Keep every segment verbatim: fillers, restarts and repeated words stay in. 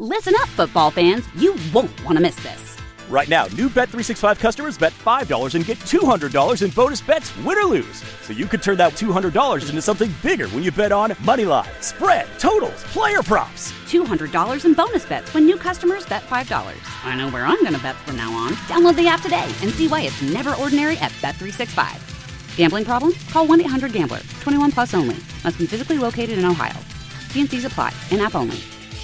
Listen up, football fans. You won't want to miss this. Right now, new Bet three sixty-five customers bet five dollars and get two hundred dollars in bonus bets, win or lose. So you could turn that two hundred dollars into something bigger when you bet on money line, spread, totals, player props. two hundred dollars in bonus bets when new customers bet five dollars. I know where I'm going to bet from now on. Download the app today and see why it's never ordinary at Bet three sixty-five. Gambling problem? Call one eight hundred gambler. twenty-one plus only. Must be physically located in Ohio. T and C's apply. In-app only.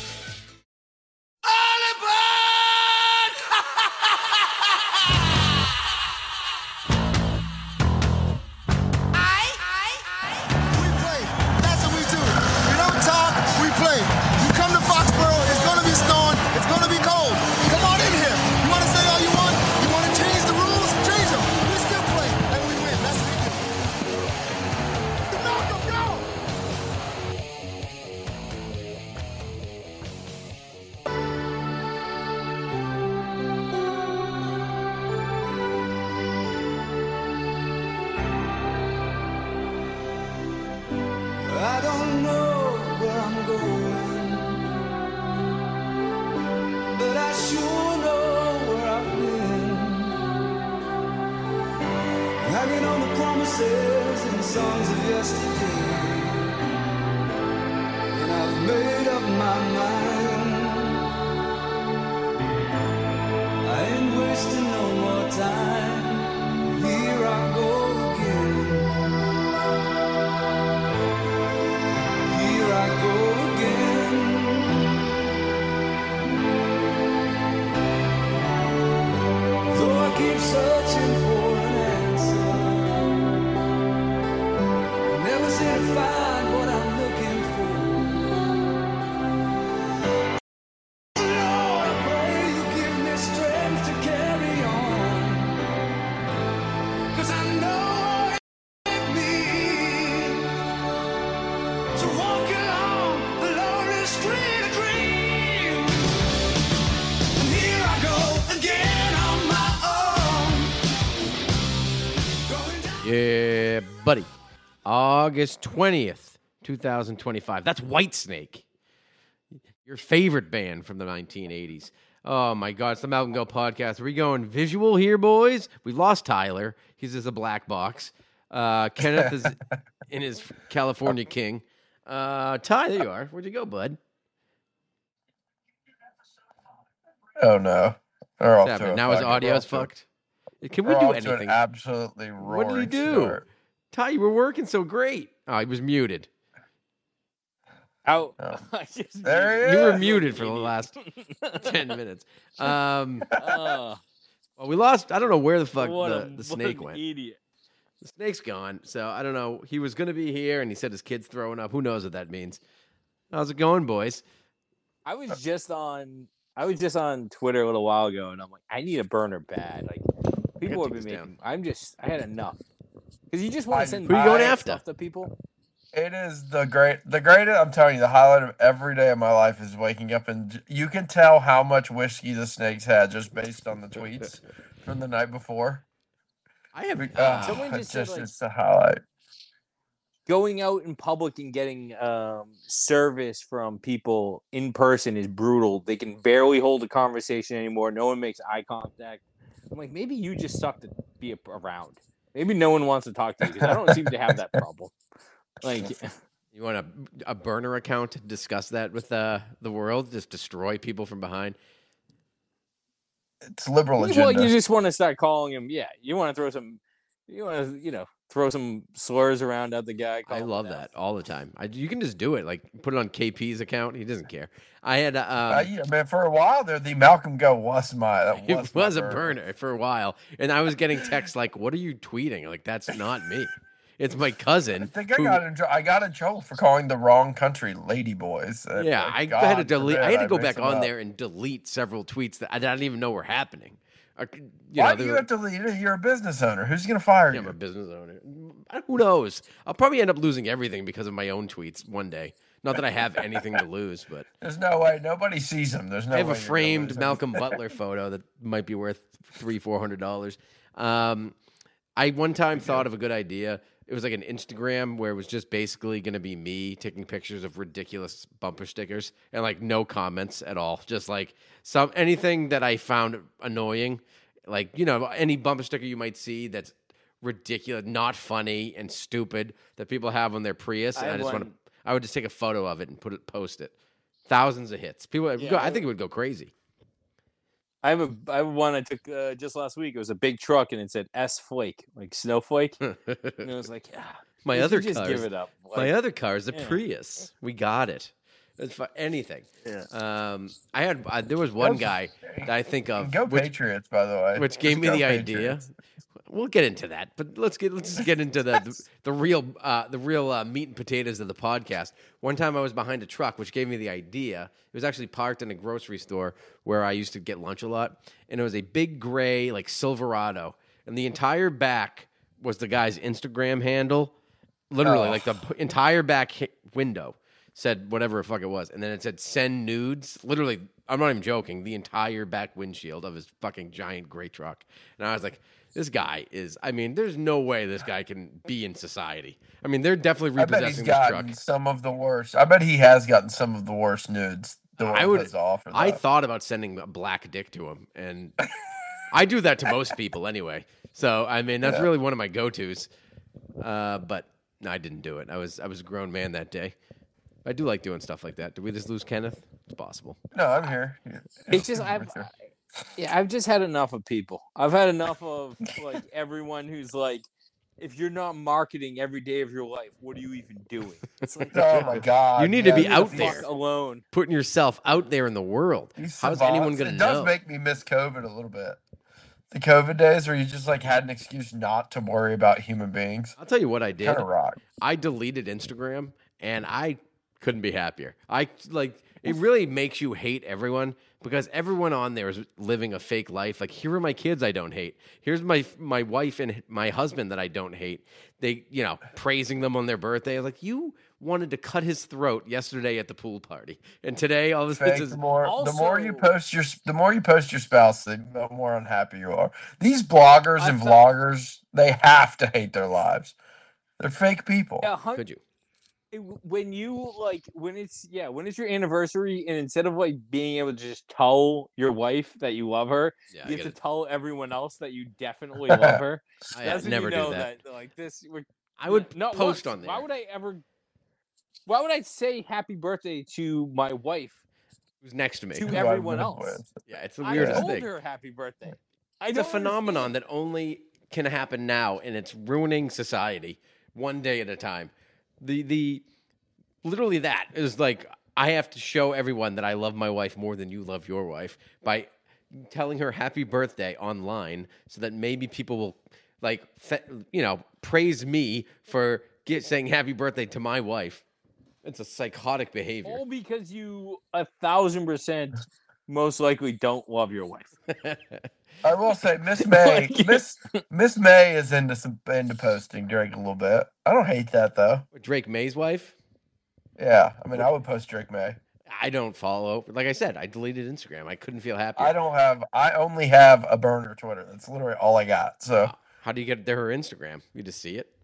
Yeah, buddy. August twentieth, twenty twenty-five. That's Whitesnake. Your favorite band from the nineteen eighties. Oh, my God. It's the Malcolm Go podcast. Are we going visual here, boys? We lost Tyler. He's just a black box. Uh, Kenneth is in his California King. Uh, Ty, there you are. Where'd you go, bud? Oh, no. They're off to a now his fucking- audio's we're off to- fucked. Can we we're do off to an anything? absolutely What roaring did you do? start. Ty, you were working so great. Oh, he was muted. Out. Oh. I just There he You is. were muted for the last ten minutes. Um, Oh, well, we lost. I don't know where the fuck what the, a- the what snake an went. Idiot. The snake's gone. So I don't know. He was going to be here, and he said his kid's throwing up. Who knows what that means? How's it going, boys? I was just on. I was just on Twitter a little while ago, and I'm like, I need a burner bad. Like people have take been this making. down. I'm just. I had enough. Because you just want I- to send Who you going bad after? stuff to people. It is the great, the greatest. I'm telling you, the highlight of every day of my life is waking up and j- you can tell how much whiskey the Snakes had just based on the tweets from the night before. I have. We- Uh, oh, Someone it's just said, just like- it's the highlight. Going out in public and getting um, service from people in person is brutal. They can barely hold a conversation anymore. No one makes eye contact. I'm like, maybe you just suck to be a- around. Maybe no one wants to talk to you because I don't seem to have that problem. Like, you want a, a burner account to discuss that with uh, the world? Just destroy people from behind? It's liberal well, agenda. you just want to start calling him. Yeah, you want to throw some. You want to, you know, throw some slurs around at the guy. call I him love down. that all the time. I, you can just do it. Like put it on K P's account. He doesn't care. I had. Uh, Uh, yeah, man, for a while there, the Malcolm Go was my. That was it my was a burner. burner for a while, and I was getting texts like, "What are you tweeting?" Like that's not me. It's my cousin. I think I who- got in. tr- I got in trouble for calling the wrong country "lady boys." Uh, Yeah, like, I God had to delete. I forbid had to go mix back them on up. there and delete several tweets that I didn't even know were happening. I could- You Why know, do they you were- have to leave? You're a business owner. Who's going to fire Yeah, you? I'm a business owner. I- Who knows? I'll probably end up losing everything because of my own tweets one day. Not that I have anything to lose, but There's no way. Nobody sees them. There's no. I have a way you're gonna framed lose them. Malcolm Butler photo that might be worth three, four hundred dollars. Um, I one time thought of a good idea. it was like an Instagram where it was just basically going to be me taking pictures of ridiculous bumper stickers and like no comments at all. Just like some anything that I found annoying, like, you know, any bumper sticker you might see that's ridiculous, not funny and stupid that people have on their Prius. I And I, have just one- want to, I would just take a photo of it and put it, post it. Thousands of hits. People, Yeah, go, I I think it would go crazy. I have a I have one I took uh, just last week. It was a big truck and it said S Flake, like snowflake. And it was like, ah, My you other just cars, give it up. my Like, other car is a yeah. Prius. We got it. It's for anything. Yeah. Um, I had uh, there was one Go- guy that I think of, Go which, Patriots, by the way. which gave Just me go the Patriots. idea. We'll get into that, but let's get let's just get into the the, the real uh, the real uh, meat and potatoes of the podcast. One time I was behind a truck, which gave me the idea. It was actually parked in a grocery store where I used to get lunch a lot, and it was a big gray like Silverado, and the entire back was the guy's Instagram handle. Literally, Oh. like the p- entire back hi- window said whatever the fuck it was, and then it said "send nudes." Literally, I'm not even joking. The entire back windshield of his fucking giant gray truck, and I was like, "This guy is." I mean, there's no way this guy can be in society. I mean, they're definitely I bet he's repossessing this truck. gotten some of the worst. I bet he has gotten some of the worst nudes. The I world would. has to offer I that. thought about sending a black dick to him, and I do that to most people anyway. So I mean, that's Yeah. really one of my go-tos. Uh, but no, I didn't do it. I was I was a grown man that day. I do like doing stuff like that. Did we just lose Kenneth? It's possible. No, I'm here. It's just I've yeah I've just had enough of people. I've had enough of like everyone who's like, if you're not marketing every day of your life, what are you even doing? It's like, Oh my god! You need to be yeah, out these- there. fuck alone. Putting yourself out there in the world. these How's savants, anyone going to It know? does make me miss COVID a little bit. The COVID days where you just like had an excuse not to worry about human beings. I'll tell you what I did. Kind of rock. I deleted Instagram, and I couldn't be happier. I like it really makes you hate everyone because everyone on there is living a fake life. Like, here are my kids I don't hate. Here's my my wife and my husband that I don't hate. They, you know, praising them on their birthday. Like, you wanted to cut his throat yesterday at the pool party, and today all this Fake, is the more the more you Also- post your the more you post your spouse, the more unhappy you are. These bloggers I and thought- vloggers, they have to hate their lives. They're fake people. Yeah, hun- could you? it- when you like when it's yeah when it's your anniversary and instead of like being able to just tell your wife that you love her, Yeah, I you have get to it. tell everyone else that you definitely love her. I That's when never you know do that. Like this, we're, I would not post once. on there. Why would I ever? Why would I say happy birthday to my wife? Who's next to me? To Who I've everyone lived else. with. Yeah, it's the I weirdest told thing. her happy birthday. I It's a don't phenomenon understand. that only can happen now, and it's ruining society one day at a time. The the literally that is like I have to show everyone that I love my wife more than you love your wife by telling her happy birthday online, so that maybe people will like fe- you know praise me for get, saying happy birthday to my wife. It's a psychotic behavior. All because you a thousand percent most likely don't love your wife. I will say, Miss May, Like- Miss Miss May is into some into posting Drake a little bit. I don't hate that though. Drake May's wife. Yeah, I mean, I would post Drake May. I don't follow. Like I said, I deleted Instagram. I couldn't feel happier. I don't have. I only have a burner Twitter. That's literally all I got. So How do you get their Instagram? You just see it.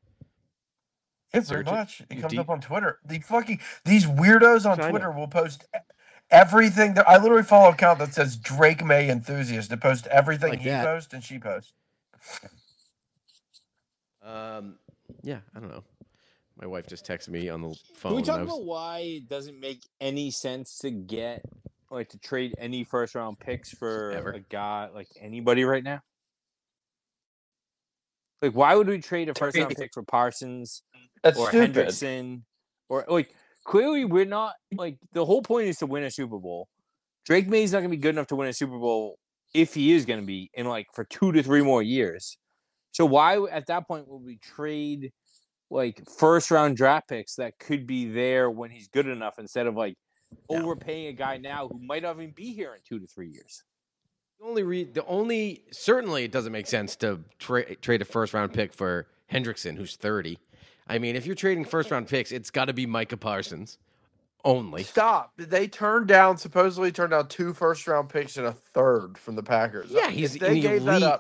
yeah, Search pretty it. much. It You comes deep- up on Twitter. The fucking these weirdos on China. Twitter will post e- everything. That, I literally follow an account that says Drake May enthusiast. To post everything Like he that. posts and she posts. Um, yeah, I don't know. My wife just texted me on the phone. Can we and talk I was- about why it doesn't make any sense to get like to trade any first round picks for Ever. a guy like anybody right now? Like, why would we trade a first round pick for Parsons That's or stupid. Hendrickson? Or like clearly we're not like the whole point is to win a Super Bowl. Drake May's not gonna be good enough to win a Super Bowl if he is gonna be in like for two to three more years. So why at that point would we trade like first round draft picks that could be there when he's good enough instead of like No. overpaying a guy now who might not even be here in two to three years? The only re- the only certainly it doesn't make sense to tra- trade a first round pick for Hendrickson, who's thirty. I mean, if you're trading first round picks, it's got to be Micah Parsons only. Stop. They turned down, supposedly turned down two first round picks and a third from the Packers. Yeah, he's If they an gave that elite- up.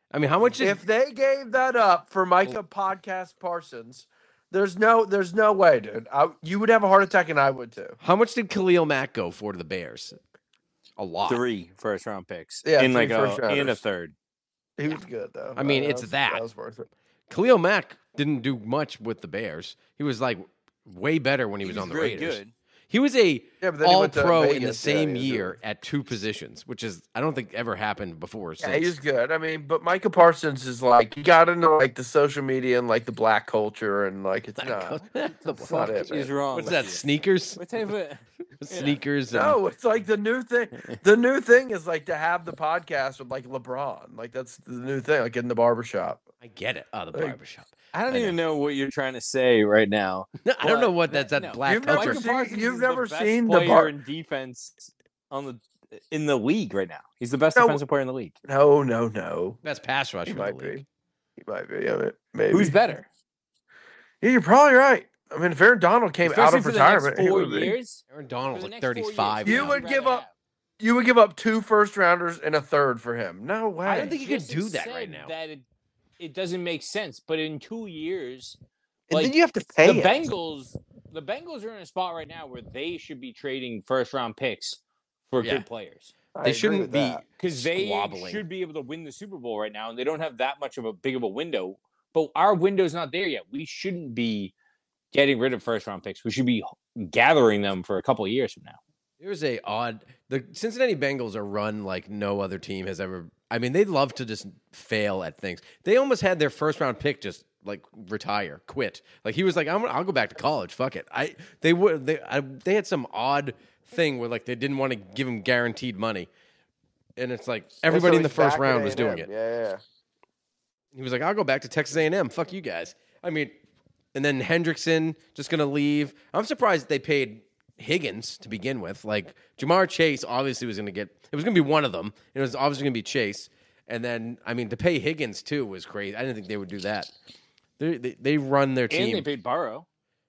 I mean, how much did If they gave that up for Micah Podcast Parsons, there's no there's no way, dude. I, you would have a heart attack, and I would too. how much did Khalil Mack go for to the Bears? A lot. Three first round picks. Yeah, in three like first a, in a rounders. third. He was good though. I mean, Uh, it's was, that. That was worth it. Khalil Mack didn't do much with the Bears. He was like way better when he, He was, was on the really Raiders. good. He was a Yeah, but then he all went to pro in the Vegas, yeah, same he was year good. at two positions, which is I don't think ever happened before. Yeah, since. he's good. I mean, but Micah Parsons is like he got into like the social media and like the black culture and like it's not. the That's not it. He's man. wrong. What's with that? you. Sneakers, What type of? sneakers. and- No, it's like the new thing. The new thing is like to have the podcast with like LeBron. Like that's the new thing. Like in the barbershop. I get it. Oh, the Like, barbershop. I don't I even know what you're trying to say right now. I don't know But what that's that no. black You've never culture. Micah seen- Parsons you've is never the best seen the player bar- in defense on the in the league right now. He's the best No. defensive player in the league. No, no, no. Best pass He rusher in the might league. be. He might be. I mean, maybe. Who's better? Yeah, you're probably right. I mean, if Aaron Donald came out Especially of for the next retirement, he four would be. years. Aaron For Donald's the like next four thirty-five. years, You now. would I'd give rather up- have- You would give up two first rounders and a third for him. No way. I don't think you could Just do that said right now. That it, it doesn't make sense. But in two years, and like, then you have to pay the it. Bengals, the Bengals are in a spot right now where they should be trading first round picks for Yeah. good players I They agree shouldn't with be that. because they squabbling. should be able to win the Super Bowl right now, and they don't have that much of a big of a window. But our window's not there yet. We shouldn't be getting rid of first round picks. We should be gathering them for a couple of years from now. There's a odd. The Cincinnati Bengals are run like no other team has ever. I mean, they love to just fail at things. They almost had their first round pick just like retire, quit. Like he was like, I'm, I'll go back to college. Fuck it. I they would they I, they had some odd thing where like they didn't want to give him guaranteed money, and it's like everybody in the he's first back at round was A and M. doing it. Yeah, yeah. He was like, I'll go back to Texas A and M. Fuck you guys. I mean, and then Hendrickson just going to leave. I'm surprised they paid Higgins to begin with. Like, Jamar Chase obviously was going to get – it was going to be one of them. It was obviously going to be Chase. And then, I mean, to pay Higgins, too, was crazy. I didn't think they would do that. They they, they run their team. And they paid Burrow.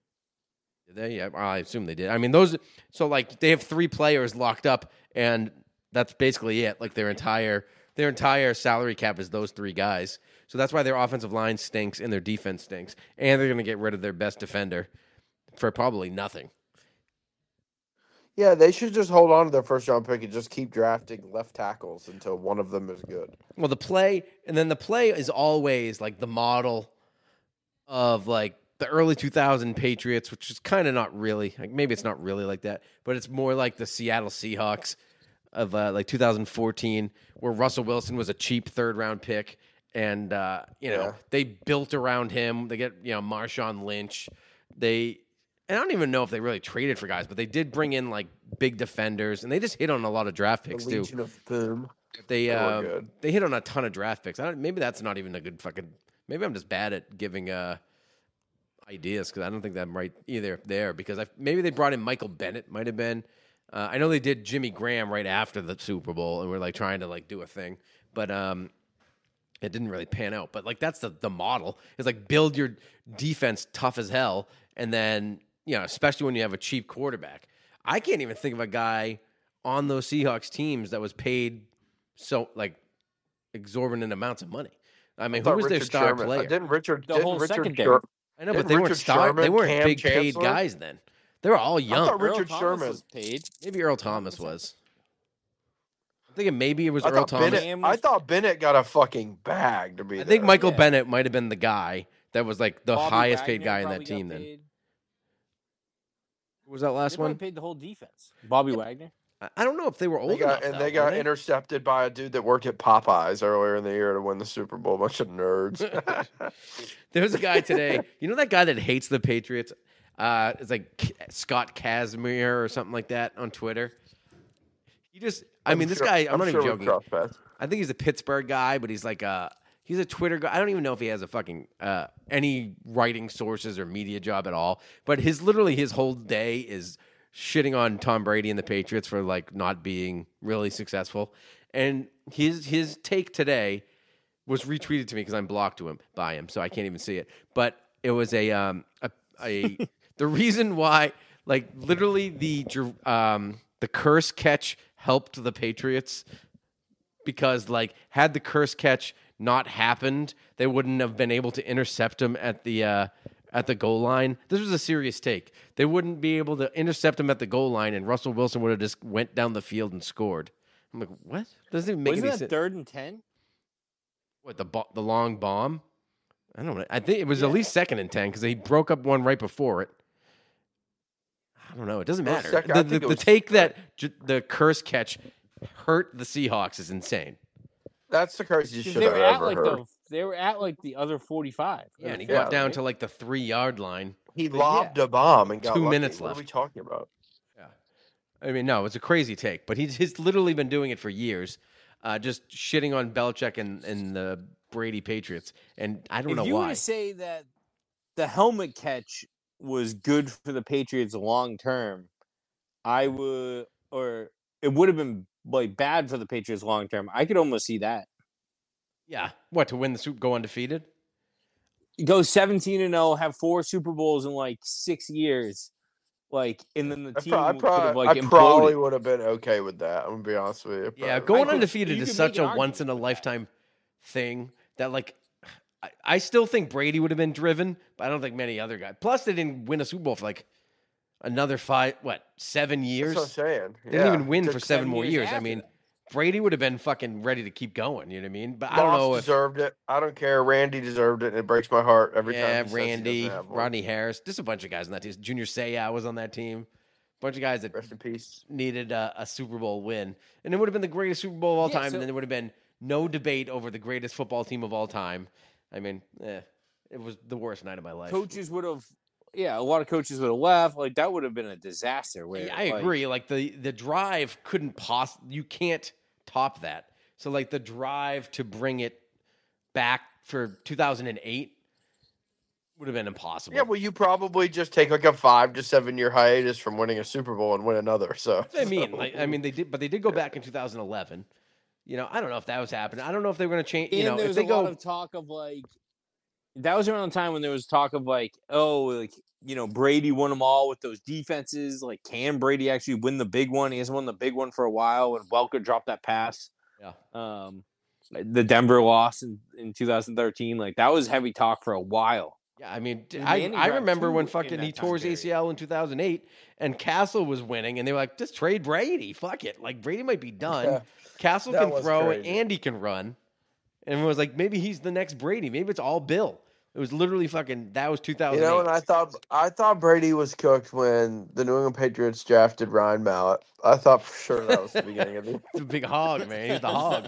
Did they? Yeah, I assume they did. I mean, those – so, like, they have three players locked up, and that's basically it. Like, their entire their entire salary cap is those three guys. So that's why their offensive line stinks and their defense stinks. And they're going to get rid of their best defender for probably nothing. Yeah, they should just hold on to their first round pick and just keep drafting left tackles until one of them is good. Well, the play, and then the play is always like the model of like the early two thousand Patriots, which is kind of not really, like maybe it's not really like that, but it's more like the Seattle Seahawks of uh, like two thousand fourteen, where Russell Wilson was a cheap third round pick. And, uh, you know, Yeah. they built around him. They get, you know, Marshawn Lynch. They, and I don't even know if they really traded for guys, but they did bring in like big defenders, and they just hit on a lot of draft The picks too. Legion of Boom. They They were uh, good. they hit on a ton of draft picks. I don't, maybe that's not even a good fucking. Maybe I'm just bad at giving uh, ideas because I don't think that I'm right either there. Because I maybe they brought in Michael Bennett, might have been. Uh, I know they did Jimmy Graham right after the Super Bowl, and we're like trying to like do a thing, but um, it didn't really pan out. But like that's the the model. It's like build your defense tough as hell, and then you know, especially when you have a cheap quarterback. I can't even think of a guy on those Seahawks teams that was paid so like exorbitant amounts of money. I mean, who thought was their Richard star Sherman- uh, player? Didn't Richard? The didn't whole Richard secondary. Sher- I know, but didn't they weren't Richard star. They Sherman, weren't Cam big paid Chancellor? guys then. They were all young. thought Richard Earl Thomas Sherman. was paid. Maybe Earl Thomas was. I'm thinking maybe it was I Earl thought, Thomas. Bennett, I thought Bennett got a fucking bag to be I think there. Michael Yeah. Bennett might have been the guy that was like the Bobby highest paid Wagner guy in probably that got team. Then paid. who was that They last probably one? paid the whole defense. Bobby Wagner. I- I don't know if they were old They got, enough. and though, they got were they? intercepted by a dude that worked at Popeyes earlier in the year to win the Super Bowl. A bunch of nerds. There's a guy today. You know that guy that hates the Patriots? Uh, it's like K- Scott Casimir or something like that on Twitter. He just, I mean, this sure- guy. I'm, not sure even we've joking. crossed paths. I think he's a Pittsburgh guy, but he's like a he's a Twitter guy. I don't even know if he has a fucking uh, any writing sources or media job at all. But his literally his whole day is shitting on Tom Brady and the Patriots for like not being really successful. And his his take today was retweeted to me because I'm blocked to him by him, so I can't even see it. But it was a um a, a the reason why like literally the um the curse catch helped the Patriots because like had the curse catch not happened, they wouldn't have been able to intercept him at the uh, at the goal line. This was a serious take. They wouldn't be able to intercept him at the goal line, and Russell Wilson would have just went down the field and scored. I'm like, what? Doesn't even make Wasn't any that sense. third and ten? What, the bo- the long bomb? I don't know. I think it was at least second and ten because he broke up one right before it. I don't know. It doesn't Well, matter. second- the I the, think it the was- take that j- the curse catch hurt the Seahawks is insane. That's the craziest shit They I've were at ever like heard. the they were at like the other forty-five. Yeah, and he Yeah. got down to like the three yard line. He But lobbed yeah. a bomb and got Two lucky. minutes What left. are we talking about? Yeah. I mean, no, it's a crazy take, but he's he's literally been doing it for years, uh, just shitting on Belichick and, and the Brady Patriots, and I don't If know you were why. to say that the helmet catch was good for the Patriots long term, I would, or it would have been like bad for the Patriots long term. I could almost see that. Yeah, what, to win the Super, go undefeated? Go seventeen and zero, have four Super Bowls in like six years, like, and then the I, team pro- I, could pro- have like I imploded. probably would have been okay with that. I'm gonna be honest with you. Yeah, Probably. going I could- undefeated you is could such make a an argument once in a for that. lifetime thing that, like, I, I still think Brady would have been driven, but I don't think many other guys. Plus, they didn't win a Super Bowl for like another five, what, seven years? That's what I'm saying. They didn't Yeah. even win Took for seven seven more years years. I after mean, that. Brady would have been fucking ready to keep going. You know what I mean? But I don't Moss know if deserved it. I don't care. Randy deserved it, and it breaks my heart every yeah, time. he says he Randy, doesn't have one. Rodney Harris, just a bunch of guys on that team. Junior Seau was on that team. bunch of guys that Rest in peace. needed a, a Super Bowl win, and it would have been the greatest Super Bowl of all Yeah, time. so- and then there would have been no debate over the greatest football team of all time. I mean, eh, it was the worst night of my life. Coaches would have, yeah, a lot of coaches would have left. Like that would have been a disaster. Where Yeah, I like, agree. Like the the drive couldn't poss. You can't top that. So like the drive to bring it back for two thousand eight would have been impossible. Yeah, well, you probably just take like a five to seven year hiatus from winning a Super Bowl and win another. So That's what I mean, like I mean, they did, but they did go back in two thousand eleven. You know, I don't know if that was happening. I don't know if they were going to change. You and know, there if was they a go, lot of talk of like that was around the time when there was talk of like, oh, like you know, Brady won them all with those defenses. Like, can Brady actually win the big one? He hasn't won the big one for a while. When Welker dropped that pass, yeah, um, the Denver loss in, in two thousand thirteen, like that was heavy talk for a while. yeah. I mean, And I Manning I grabbed remember two when in fucking that he time tore his A period. C L in two thousand eight, and Castle was winning, and they were like, just trade Brady. Fuck it, like Brady might be done. Yeah, Castle that can was throw, and crazy. Andy can run. And it was like, maybe he's the next Brady. Maybe it's all Bill. It was literally fucking. That was two thousand you eight. know, and I thought I thought Brady was cooked when the New England Patriots drafted Ryan Mallett. I thought for sure that was the beginning of the. It's a big hog, man. He's the hog.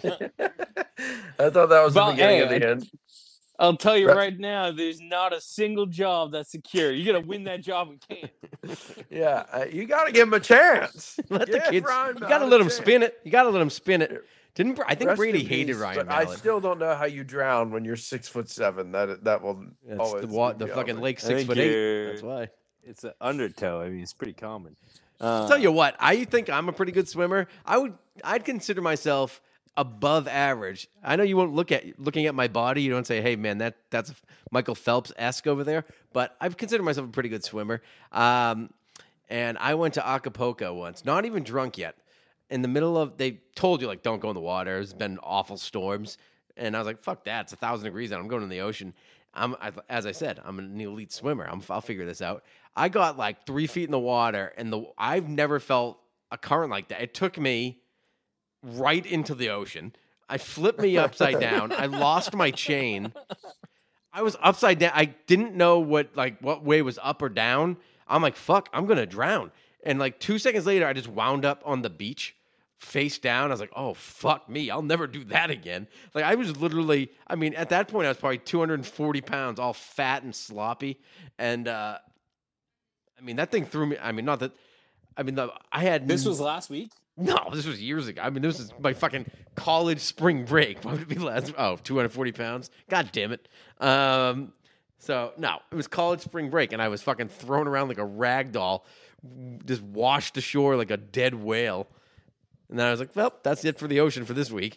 I thought that was Well, the beginning hey, of the end. I'll tell you Right. right now, there's not a single job that's secure. You got to win that job and can't. Yeah, uh, you got to give him a chance. Let the Give kids. Ryan You got to Mallett let a him chance. spin it. You got to let him spin it. Didn't Bra- I think Rest Brady in hated peace, Ryan but I Mallett? still don't know how you drown when you're six foot seven. That that will It's always the wa- be the fucking beyond me. lake I six think foot eight. you're- That's why. It's an undertow. I mean, it's pretty common. Uh, I'll tell you what, I think I'm a pretty good swimmer. I would, I'd consider myself above average. I know you won't look at looking at my body. You don't say, "Hey, man, that that's Michael Phelps esque over there." But I've considered myself a pretty good swimmer. Um, and I went to Acapulco once, not even drunk yet. In the middle of, they told you like, don't go in the water. There's been awful storms, and I was like, "Fuck that! It's a thousand degrees out. I'm going in the ocean." I'm, I, as I said, I'm an elite swimmer. I'm, I'll figure this out. I got like three feet in the water, and the I've never felt a current like that. It took me right into the ocean. I flipped me upside down. I lost my chain. I was upside down. I didn't know what like what way was up or down. I'm like, fuck, I'm gonna drown. And like two seconds later, I just wound up on the beach, face down. I was like, oh fuck me, I'll never do that again. Like I was literally, I mean, at that point, I was probably two hundred forty pounds, all fat and sloppy. And uh, I mean, that thing threw me. I mean, not that. I mean, the, I had this was last week. no, this was years ago. I mean, this is my fucking college spring break. Why would it be last? Oh, two hundred forty pounds. God damn it. Um, so, no, it was college spring break, and I was fucking thrown around like a rag doll, just washed ashore like a dead whale. And then I was like, well, that's it for the ocean for this week.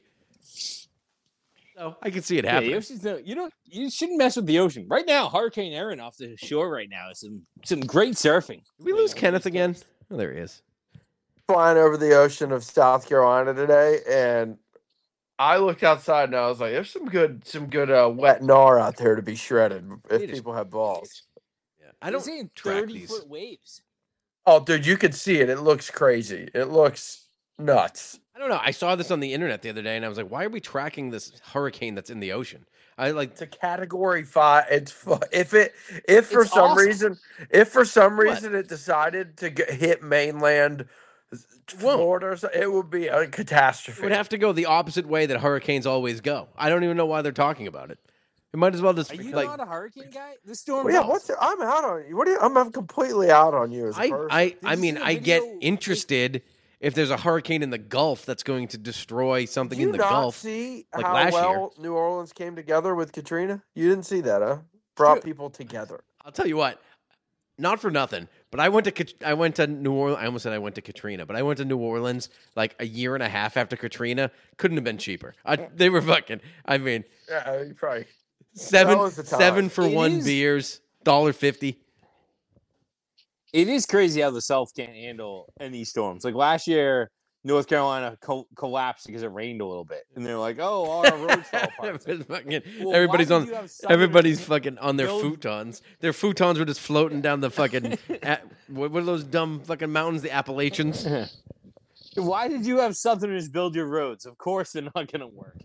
So I can see it Yeah, happening. the ocean's no, you don't. You shouldn't mess with the ocean right now. Hurricane Aaron off the shore right now. Some some great surfing. Did we lose Kenneth again? Oh, there he is. Flying over the ocean of South Carolina today, and I looked outside and I was like, "There's some good, some good uh, wet gnar out there to be shredded if They just- people have balls." Yeah. I I don't don't saying track thirty these. foot waves. Oh, dude, you can see it. It looks crazy. It looks nuts. I don't know. I saw this on the internet the other day, and I was like, "Why are we tracking this hurricane that's in the ocean?" I like. It's a category five. It's fu- if it if for It's some awesome. reason if for some What? reason it decided to get, hit mainland won't. Florida, or so, it would be a It catastrophe. would have to go the opposite way that hurricanes always go. I don't even know why they're talking about it. It might as well just Are you like not a hurricane guy? The storm. Well, yeah, what's the, I'm out on you. What do you? I'm, I'm completely out on you as a I person. I Did I you mean see a I get video- interested if there's a hurricane in the Gulf that's going to destroy something Did you in the not Gulf. see like how last year. well New Orleans came together with Katrina? You didn't see that, huh? Brought True. people together. I'll tell you what, not for nothing, but I went to Kat- I went to New Orleans. I almost said I went to Katrina, but I went to New Orleans like a year and a half after Katrina. Couldn't have been cheaper. I, they were fucking. I mean, Yeah, you probably. seven was the time. seven for It one is- beers, dollar fifty. It is crazy how the South can't handle any storms. Like last year, North Carolina co- collapsed because it rained a little bit, and they're like, "Oh, all our roads fell apart." It's like, Fucking- well, why everybody's did on. you have Southerners Everybody's fucking on their build- futons. Their futons were just floating down the fucking. at, what, what are those dumb fucking mountains? The Appalachians. Why did you have Southerners build your roads? Of course, they're not going to work.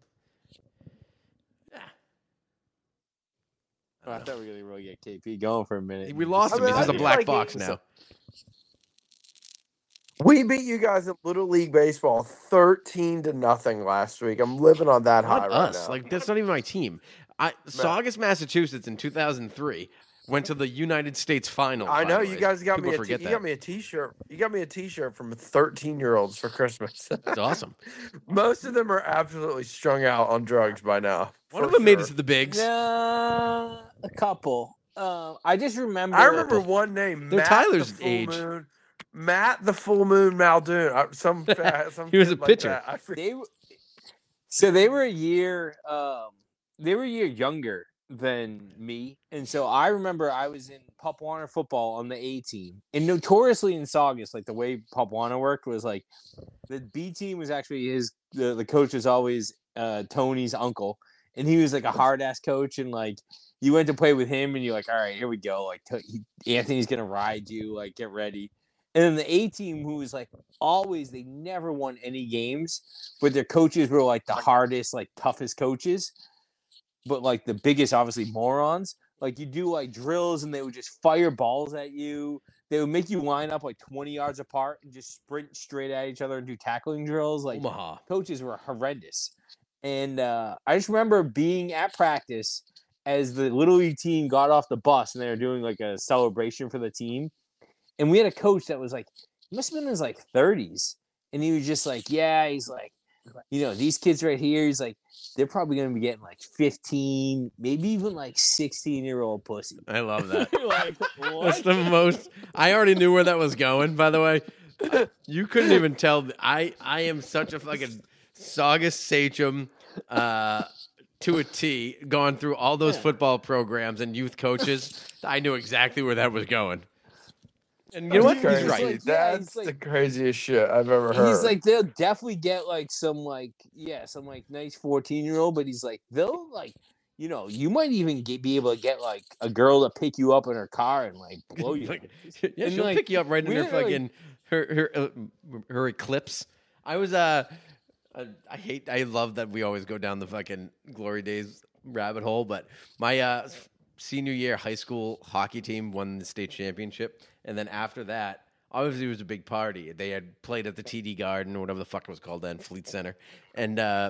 Oh, I thought we were going to really get K P going for a minute. We lost I him. mean, He's just I a feel black like box it- now. We beat you guys in Little League Baseball thirteen to nothing last week. I'm living on that high Not right us. now. Like that's not even my team. I Saugus, Massachusetts, in two thousand three went to the United States Finals. I by know the you way. guys got People me a t- forget you that. got me a T-shirt. You got me a T-shirt from thirteen year olds for Christmas. It's awesome. Most of them are absolutely strung out on drugs by now. One for of them made sure. it to the bigs. Nah, a couple. Uh, I just remember. I remember one name. They're Matt Tyler's the Full age. Moon, Matt the Full Moon Muldoon. I- Some, fa- some He was kid a like pitcher. that. I forget. they. w- So they were a year. Um, they were a year younger than me, and so I remember I was in Pop Warner football on the A team, and notoriously in Saugus, like the way Pop Warner worked was like the B team was actually his. The, the coach was always uh, Tony's uncle, and he was like a hard ass coach, and like you went to play with him, and you're like, all right, here we go, like t- he, Anthony's gonna ride you, like get ready. And then the A team, who was like always, they never won any games, but their coaches were like the hardest, like toughest coaches, but like the biggest, obviously, morons. Like you do like drills and they would just fire balls at you. They would make you line up like twenty yards apart and just sprint straight at each other and do tackling drills. Like Omaha. coaches were horrendous. And uh, I just remember being at practice as the Little League team got off the bus and they were doing like a celebration for the team. And we had a coach that was like, he must have been in his like thirties. And he was just like, yeah, he's like, you know, these kids right here, he's like, they're probably going to be getting like fifteen, maybe even like sixteen year old pussy. I love that. You're like, That's what? the most. I already knew where that was going. By the way, you couldn't even tell. I I am such a fucking Saugus Sachem uh, to a T. Gone through all those football programs and youth coaches. I knew exactly where that was going. And you know what? That's He's crazy. right. Like, yeah, That's he's like- the craziest shit I've ever heard. He's like, they'll definitely get like some like, yeah, some like nice fourteen year old, but he's like, they'll like, you know, you might even get, be able to get like a girl to pick you up in her car and like blow you. Fucking- yeah, And, she'll like, pick you up right in we her didn't really- fucking her her uh, her eclipse. I was uh, uh, I hate I love that we always go down the fucking glory days rabbit hole, but my uh senior year high school hockey team won the state championship, and then after that, obviously it was a big party. They had played at the T D Garden or whatever the fuck it was called then, Fleet Center, and uh,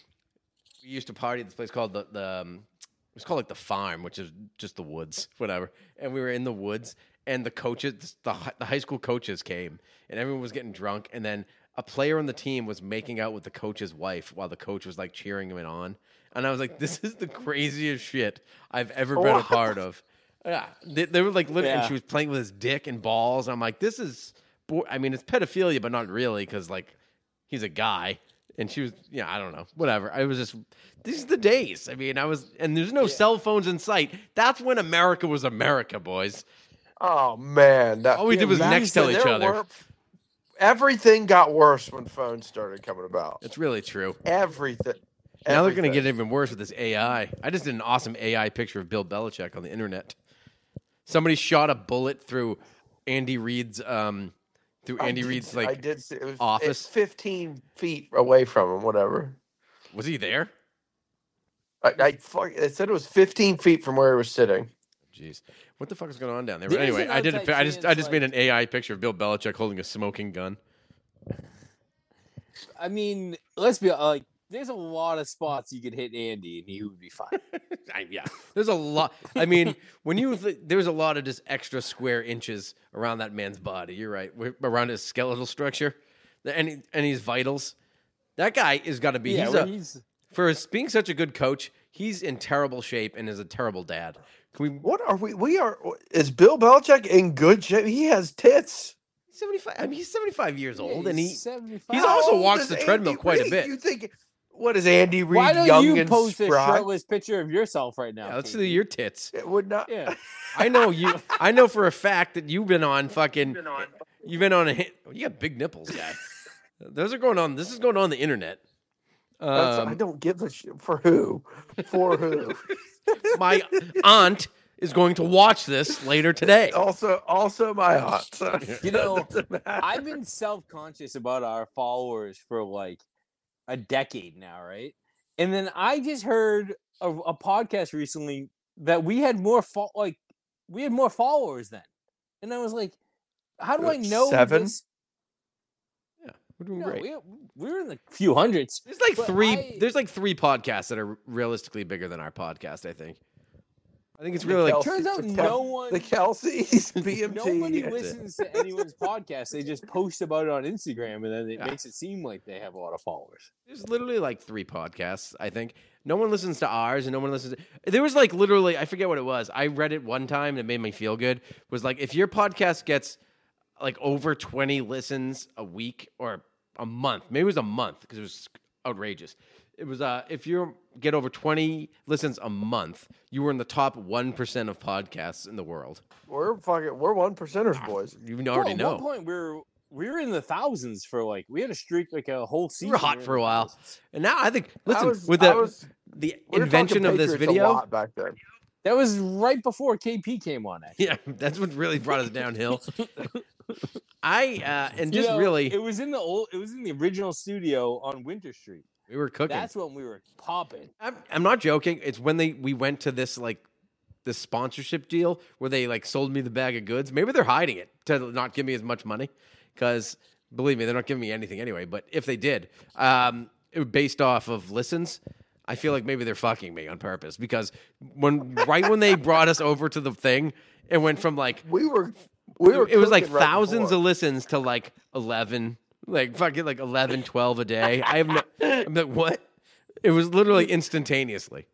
we used to party at this place called the the. Um, it was called like the farm, which is just the woods, whatever. And we were in the woods, and the coaches, the hi- the high school coaches came, and everyone was getting drunk. And then a player on the team was making out with the coach's wife while the coach was like cheering him on. And I was like, "This is the craziest shit I've ever been a What? part of." Yeah, they, they were like, literally, and Yeah. she was playing with his dick and balls. I'm like, "This is," bo-. I mean, it's pedophilia, but not really, because like he's a guy. And she was, yeah, I don't know, whatever. I was just, these are the days. I mean, I was, and there's no cell phones in sight. That's when America was America, boys. oh man, that, All we did was imagine next tell there each other. weren't- everything got worse when phones started coming about. It's really true. Everything. Now they're going to Everything. get even worse with this A I. I just did an awesome A I picture of Bill Belichick on the internet. Somebody shot a bullet through Andy Reid's um, through I Andy did Reid's see- like I did see, it was office. it's fifteen feet away from him. Whatever. Was he there? I, I fuck, it said it was fifteen feet from where he was sitting. Jeez, what the fuck is going on down there? There's But anyway, an I did. A, outside I just I chance, just made like- an A I picture of Bill Belichick holding a smoking gun. I mean, let's be like, there's a lot of spots you could hit Andy and he would be fine. I, yeah, there's a lot. I mean, when you th- there's a lot of just extra square inches around that man's body. You're right, Wi- around his skeletal structure, the, and and his vitals. That guy is got to be. yeah, he's when a he's for his, being such a good coach. He's in terrible shape and is a terrible dad. Can we? What are we? We are. Is Bill Belichick in good shape? He has tits. seventy-five. I mean, he's seventy-five years yeah, old, and he. he's seventy-five. he's How also old walks is the treadmill Andy quite a Reid? bit. You think? What is Andy Reid? Why don't young you and post a spry? shirtless picture of yourself right now? Yeah, let's K P? see your tits. It would not. Yeah. I know you. I know for a fact that you've been on fucking. You've been on a hit. You got big nipples, guy. Those are going on. This is going on the internet. That's, I Um, don't give a shit for who. For who? my aunt is going to watch this later today. also, also my aunt. So You know, doesn't matter. I've been self-conscious about our followers for like a decade now, right? And then I just heard a, a podcast recently that we had more fo- like we had more followers then, and I was like, "How do I know Seven? this?" Yeah, we're doing No, great. we, we were in the few hundreds. There's like but three. I- There's like three podcasts that are realistically bigger than our podcast. I think. I think it's The really like. Kelsey- Turns out the no Kel- one- The Kelseys, B M T. Nobody that's it. listens to anyone's podcast. They just post about it on Instagram, and then it Yeah. makes it seem like they have a lot of followers. There's literally like three podcasts. I think no one listens to ours, and no one listens. To, there was like literally, I forget what it was. I read it one time, and it made me feel good. Was like if your podcast gets like over twenty listens a week or a month, maybe it was a month because it was outrageous. It was uh, if you get over twenty listens a month, you were in the top one percent of podcasts in the world. We're fucking. We're one percenters, boys. You Bro, already at know. one point, we were we were in the thousands for like we had a streak like a whole We season. were hot in for a the while, thousands. and now I think listen I was, with I the was, the we were invention talking of this Patriots a video. lot back then. That was right before K P came on. Actually. Yeah, that's what really brought us downhill. I uh, and You just know, really, it was in the old, it was in the original studio on Winter Street. we were cooking. That's when we were popping. I'm, I'm not joking. It's when they we went to this like this sponsorship deal where they like sold me the bag of goods. Maybe they're hiding it to not give me as much money because believe me, they're not giving me anything anyway. But if they did, um, it was based off of listens. I feel like maybe they're fucking me on purpose because when right when they brought us over to the thing, it went from like We were. We were. it was like cooking right thousands before. of listens to like eleven, like fucking like eleven, twelve a day. I have no, I'm like, what? It was literally instantaneously.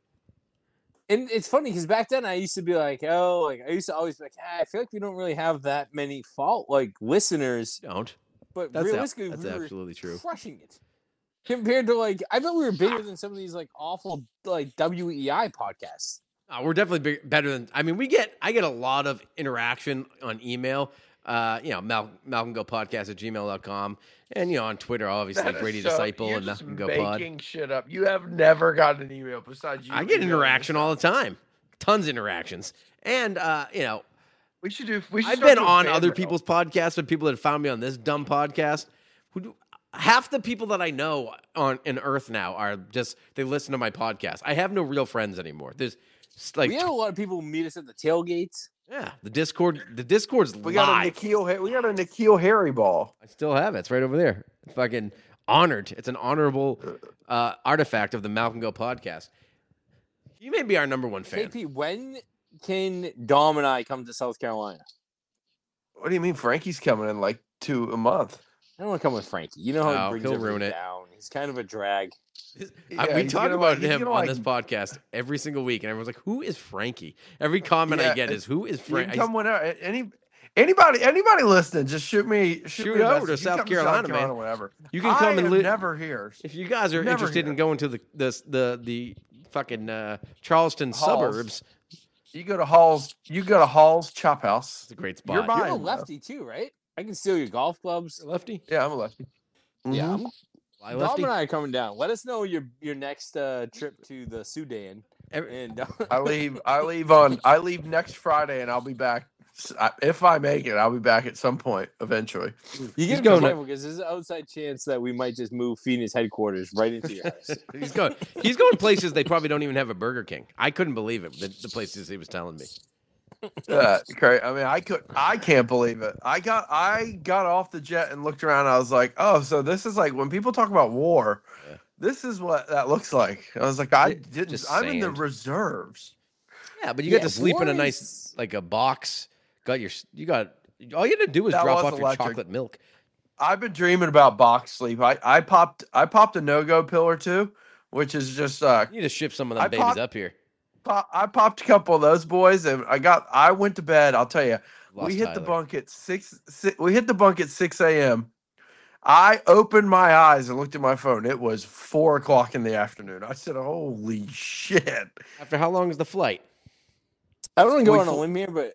And it's funny because back then I used to be like, oh, like I used to always be like, ah, I feel like we don't really have that many fault like listeners, Don't. but That's, a- realistically, that's we were absolutely true. crushing it compared to like I bet we were bigger than some of these like awful like W E I podcasts. Uh, we're definitely big, better than. I mean, we get. I get a lot of interaction on email. Uh, you know, Mal, Malcolm Go Podcast at gmail dot com. And, you know, on Twitter, obviously, That is Brady so- Disciple you're and just Malcolm Go Pod. making shit up. You have never gotten an email besides you. I get emailing interaction us. all the time. Tons of interactions. And, uh, you know, We should do. We should I've start been doing on fan other mail. people's podcasts with people that found me on this dumb podcast. Who do, half the people that I know on in Earth now are just they listen to my podcast. I have no real friends anymore. There's s- like we had a lot of people meet us at the tailgates. yeah, the Discord. The Discord's We got a live. Nikhil. Ha- We got a Nikhil Harry ball. I still have it. It's right over there. It's fucking honored. It's an honorable uh, artifact of the Malcolm Go podcast. You may be our number one K fan. P, when can Dom and I come to South Carolina? What do you mean? Frankie's coming in like two a month. I don't want to come with Frankie. You know how No, he brings he'll everything ruin it. down. He's kind of a drag. I- Yeah, we he's talk gonna, about like- he's him gonna, on like- this podcast every single week, and everyone's like, "Who is Frankie?" Every comment I Yeah, get is, "Who is You can Frankie?" come whenever. Any anybody anybody listening, just shoot me. Shoot, Shoot me a over message. to You South come Carolina, man. whenever. You can come I and am li- never here. If you guys are Never interested here. in going to the the the, the fucking uh, Charleston Halls. suburbs, You go to Hall's. You go to Hall's Chop House. it's a great You're spot. buying- You're a bro. lefty too, right? I can steal your golf clubs. Lefty? Yeah, I'm a lefty. Yeah, Mhm. I'm, Fly Dom lefty? and I are coming down. Let us know your your next uh, trip to the Sudan. Every- And uh, I leave. I leave on. I leave next Friday, and I'll be back. s- I- If I make it, I'll be back at some point eventually. you He's get to going be to- careful because there's an outside chance that we might just move Phoenix headquarters right into your house. he's going. He's going places they probably don't even have a Burger King. I couldn't believe it. The, the places he was telling me. Yeah, great. I mean, I could. I can't believe it. I got. I got off the jet and looked around. I was like, oh, so this is like when people talk about war. Yeah. This is what that looks like. I was like, I Yeah, didn't. just I'm in the sand. reserves. Yeah, but you Yeah, got to sleep in a war nice is- like a box. Got your. You got. All you had to do was That drop was off electric. your chocolate milk. I've been dreaming about box sleep. I, I popped. I popped a no go pill or two, which is just uh, You need to ship some of them I babies popped- up here. pop, I popped a couple of those boys, and I got. I went to bed. I'll tell you, Lost we hit the Tyler. bunk at six, six. We hit the bunk at six a.m. I opened my eyes and looked at my phone. It was four o'clock in the afternoon. I said, "Holy shit!" After how long is the flight? I don't want to go We on a fl- limb here, but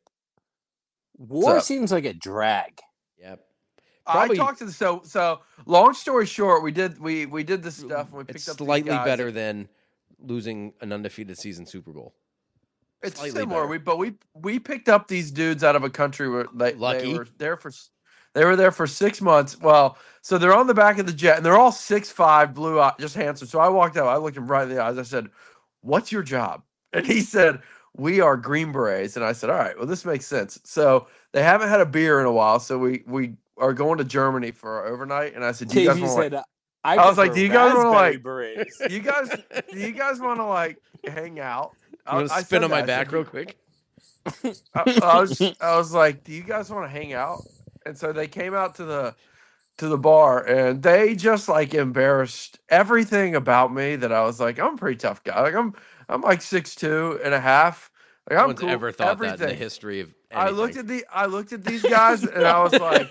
war up? seems like a drag. Yep. Probably- I talked to the so so. Long story short, we did we we did this stuff. And we picked It's up these slightly guys. better than losing an undefeated season Super Bowl. It's Slightly similar. better. We but we we picked up these dudes out of a country where they, Lucky. they were there for s- they were there for six months. Well, so they're on the back of the jet and they're all six five, blue eye, just handsome. So I walked out. I looked him right in the eyes. I said, "What's your job?" And he said, "We are Green Berets." And I said, "All right, well this makes sense." So they haven't had a beer in a while. So we we are going to Germany for our overnight. And I said, "Do you guys Davey want?" said, uh, I, I was like, prefer "Do you guys wanna, raspberry like- berets." You guys, do you guys want to like hang out? You want to I spin said on my that. I said, back real quick? I, I was I was like, "Do you guys want to hang out?" And so they came out to the to the bar, and they just like embarrassed everything about me. That I was like, I'm a pretty tough guy. Like I'm I'm like six two and a half. Like No I'm one's cool. ever thought everything. that in the history of I anything. looked at the I looked at these guys, and I was like,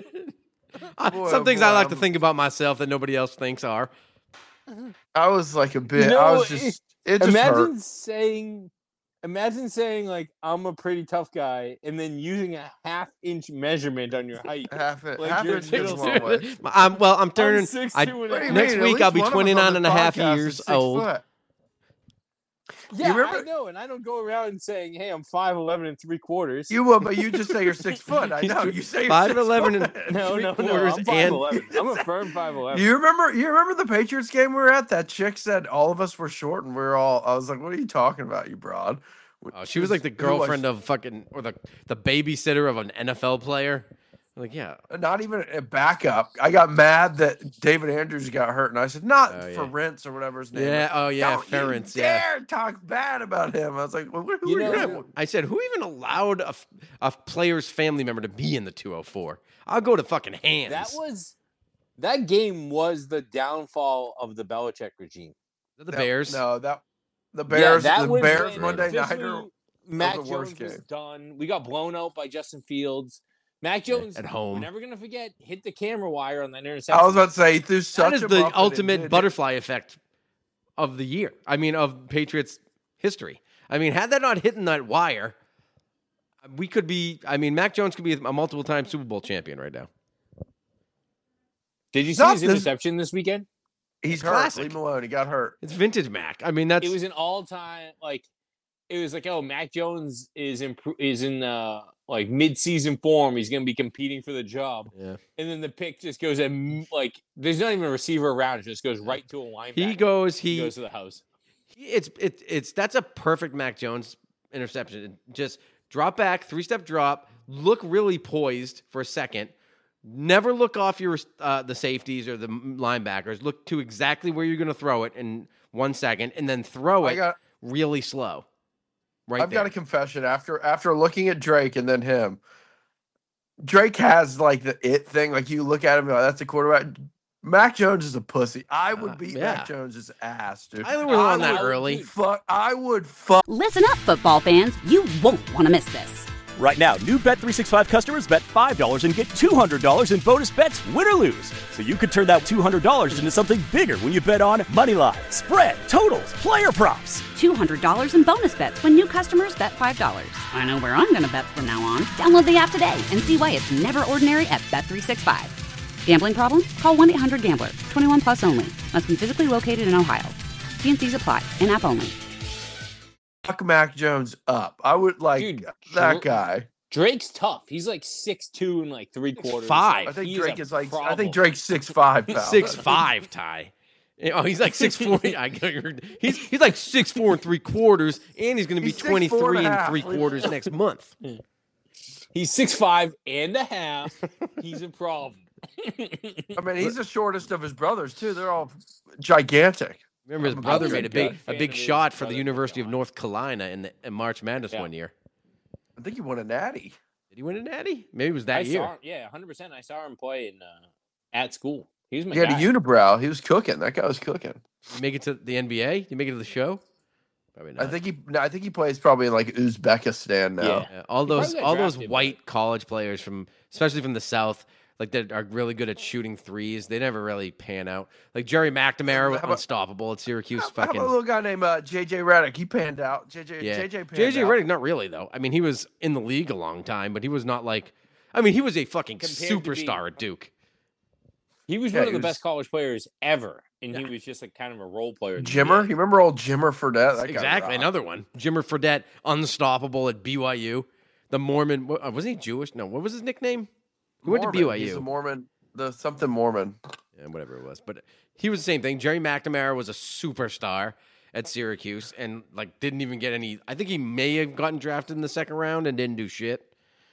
boy, Some oh things boy, I like to I'm- think about myself that nobody else thinks are. I was like a bit. know, I was just it just imagine hurt. saying, imagine saying like I'm a pretty tough guy, and then using a half inch measurement on your height. Half it, like half you're it goes a middle long way. I'm, well, I'm turning. I'm six, I- two and a What do you half. Next mean? At week, least I'll be one of us on twenty-nine the and a half podcast is years six old. foot. Yeah, remember- I know, and I don't go around saying, "Hey, I'm five eleven and three quarters." You will, but you just say you're six foot. I He's know. thr- You say you're five six eleven and- foot. no, three no, no, quarters I'm five and- eleven. I'm a firm five eleven. You remember? You remember the Patriots game we were at? That chick said all of us were short, and we were all. I was like, "What are you talking about, you broad?" Oh, she was like the girlfriend of fucking, or the, the babysitter of an N F L player. Like, yeah. Not even a backup. I got mad that David Andrews got hurt, and I said, "Not Oh, for yeah. Rents or whatever his name." Yeah, is. oh, yeah, Don't Ferentz, you yeah. dare talk bad about him. I was like, well, "Who You are know- you?" I said, who even allowed a, f- a player's family member to be in the two oh four? I'll go to fucking hands. That was that game was the downfall of the Belichick regime. the That- Bears. No, that the Bears. yeah, that the was Bears when Monday officially nighter. Mac the worst Jones was game. done. We got blown out by Justin Fields. Mac Jones at home. We're never gonna forget. Hit the camera wire on that interception. I was about to say he threw such That is a the muffin, it ultimate did- butterfly effect of the year. I mean, of Patriots history. I mean, had that not hit in that wire, we could be. I mean, Mac Jones could be a multiple-time Super Bowl champion right now. Did you see Not his this- interception this weekend? He's hurt. classic. Leave him alone. He got hurt. It's vintage Mac. I mean, that's It was an all-time like. It was like, oh, Mac Jones is in is in uh, like mid-season form. He's going to be competing for the job, yeah. and then the pick just goes and like there's not even a receiver around. It just goes right to a linebacker. He goes. He He. goes to the house. he it's it, it's that's a perfect Mac Jones interception. Just drop back, three-step drop, look really poised for a second. Never look off your uh, the safeties or the linebackers. Look to exactly where you're going to throw it in one second, and then throw I it got. really slow. Right I've there. got a confession after after looking at Drake and then him. Drake has like the it thing. Like you look at him, and like, that's a quarterback. Mac Jones is a pussy. I would Uh, beat yeah. Mac Jones's ass, dude. Tyler was I on that would early. Fuck. I would fuck. Listen up, football fans. You won't want to miss this. Right now, new Bet three sixty-five customers bet five dollars and get two hundred dollars in bonus bets, win or lose. So you could turn that two hundred dollars into something bigger when you bet on Moneyline, spread, totals, player props. two hundred dollars in bonus bets when new customers bet five dollars. I know where I'm going to bet from now on. Download the app today and see why it's never ordinary at Bet three sixty-five. Gambling problem? Call one eight hundred gambler. twenty-one plus only. Must be physically located in Ohio. T and C's apply. In-app only. Fuck Mac Jones up. I would like Dude, that Dra- guy. Drake's tough. He's like six two and like three quarters. five. I think He's Drake a is like. I problem. think Drake's six five. He's six five, Ty. Oh, he's like six four. I he's he's like six four and three quarters, and he's going to be He's six twenty four and three a and half. three quarters next month. He's six five and a half. He's a problem. I mean, he's the shortest of his brothers too. They're all gigantic. Remember, his I'm a brother big made a fan big a of big his shot for the brother. University of North Carolina in, the, in March Madness Yeah. one year. I think he won a natty. Did he win a natty? Maybe it was that I year. saw him, yeah, one hundred percent. I saw him play in uh, at school. He was my He had a guy. unibrow. He was cooking. That guy was cooking. Did he make it to the N B A? Did he make it to the show? Probably not. I think he. no, I think he plays probably in like Uzbekistan now. Yeah. Yeah, all He probably those got all those drafted, but- white college players from, especially from the South, like that are really good at shooting threes. They never really pan out. Like Jerry McNamara, How about- unstoppable at Syracuse. How, how fucking about a little guy named uh, J J Redick? He panned out. J J. yeah. J J. Panned J J out. Redick, not really though. I mean, he was in the league a long time, but he was not like. I mean, he was a fucking Compared to being- superstar at Duke. He was Yeah, one of he the was- best college players ever, and he was just like kind of a role player. in the Jimmer. N B A. You remember old Jimmer Fredette? That guy Exactly, rocked. another one. Jimmer Fredette, unstoppable at B Y U. The Mormon, wa- uh, wasn't he Jewish? No, what was his nickname? He went to Mormon. He's B Y U. a Mormon. The something Mormon. Yeah, whatever it was. But he was the same thing. Jerry McNamara was a superstar at Syracuse and like didn't even get any. I think he may have gotten drafted in the second round and didn't do shit.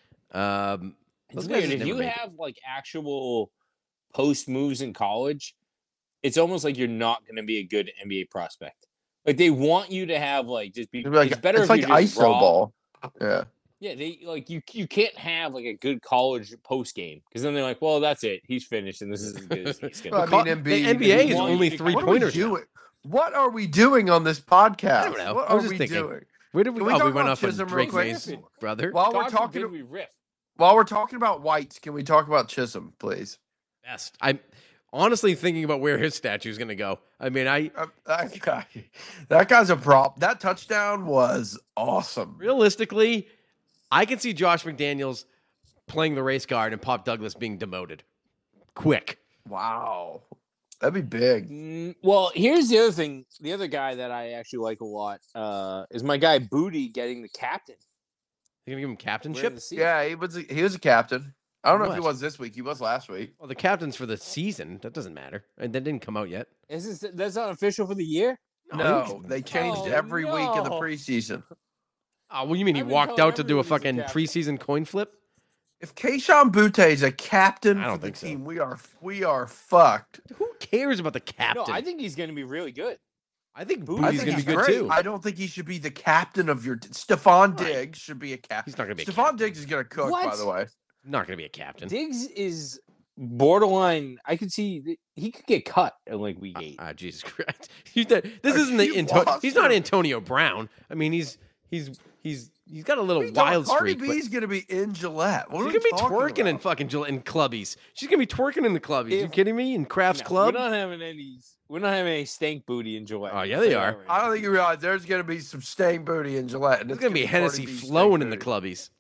Um, It's those guys weird. just If never you made it. have like actual post moves in college, it's almost like you're not going to be a good N B A prospect. Like they want you to have like just be. It'd be like, it's better it's if like you're I just S O raw. ball. Yeah. Yeah, they like you. You can't have like a good college post game because then they're like, well, that's it. He's finished, and this is as good as he's Well, I going. mean, The Embiid- N B A is want only you to- three What are we pointers. doing? What are we doing on this podcast? I don't know. What I was are just we thinking. doing? Where did we? Can we oh, we talk went about off on Chisholm real Drake quick? Mason, brother. While we're God talking, forbid we riff. while we're talking about whites, can we talk about Chisholm, please? Best. I'm honestly thinking about where his statue is going to go. I mean, I Uh, that guy, that guy's a prop. That touchdown was awesome. realistically, I can see Josh McDaniels playing the race guard and Pop Douglas being demoted. Quick. Wow, that'd be big. Mm, well, here's the other thing. The other guy that I actually like a lot uh, is my guy Booty getting the captain. You gonna give him We're in captainship? the season. Yeah, he was. A, he was a captain. I don't know if he What? was this week. He was last week. Well, the captain's for the season. That doesn't matter. And that didn't come out yet. Is this, that's not official for the year? No, they changed Oh, every week in the no. preseason. Oh, well, you mean he I've been walked telling out to do a everyone fucking he's a captain. preseason coin flip? If Keishon Butte is a captain I don't for the think so. team, we are we are fucked. Who cares about the No, captain? I think he's going to be really good. I think Booty's I Booty's think gonna he's be good great. too. I don't think he should be the captain of your. T- Stephon Right. Diggs should be a captain. He's not gonna be a Stephon captain. Diggs is gonna cook. By What? the way, Not gonna be a captain. Diggs is borderline. I could see th- he could get cut in like week eight. Ah, Jesus Christ! He's the, this Are isn't the you Anto- lost? He's not Antonio Brown. I mean, he's he's he's he's got a little What are you talking- wild Cardi streak. But B's gonna be in Gillette. What she's are gonna we be talking twerking in about? fucking Gil- in clubbies. She's gonna be twerking in the clubbies. you If- kidding me? In Kraft's No, Club? We're not having any. We're not having any stank booty in Gillette. Oh, yeah, I'll they tell you are. that right I now. don't think you realize there's gonna be some stank booty in Gillette. And There's it's gonna be Cardi Hennessy B stank flowing in the booty. clubbies.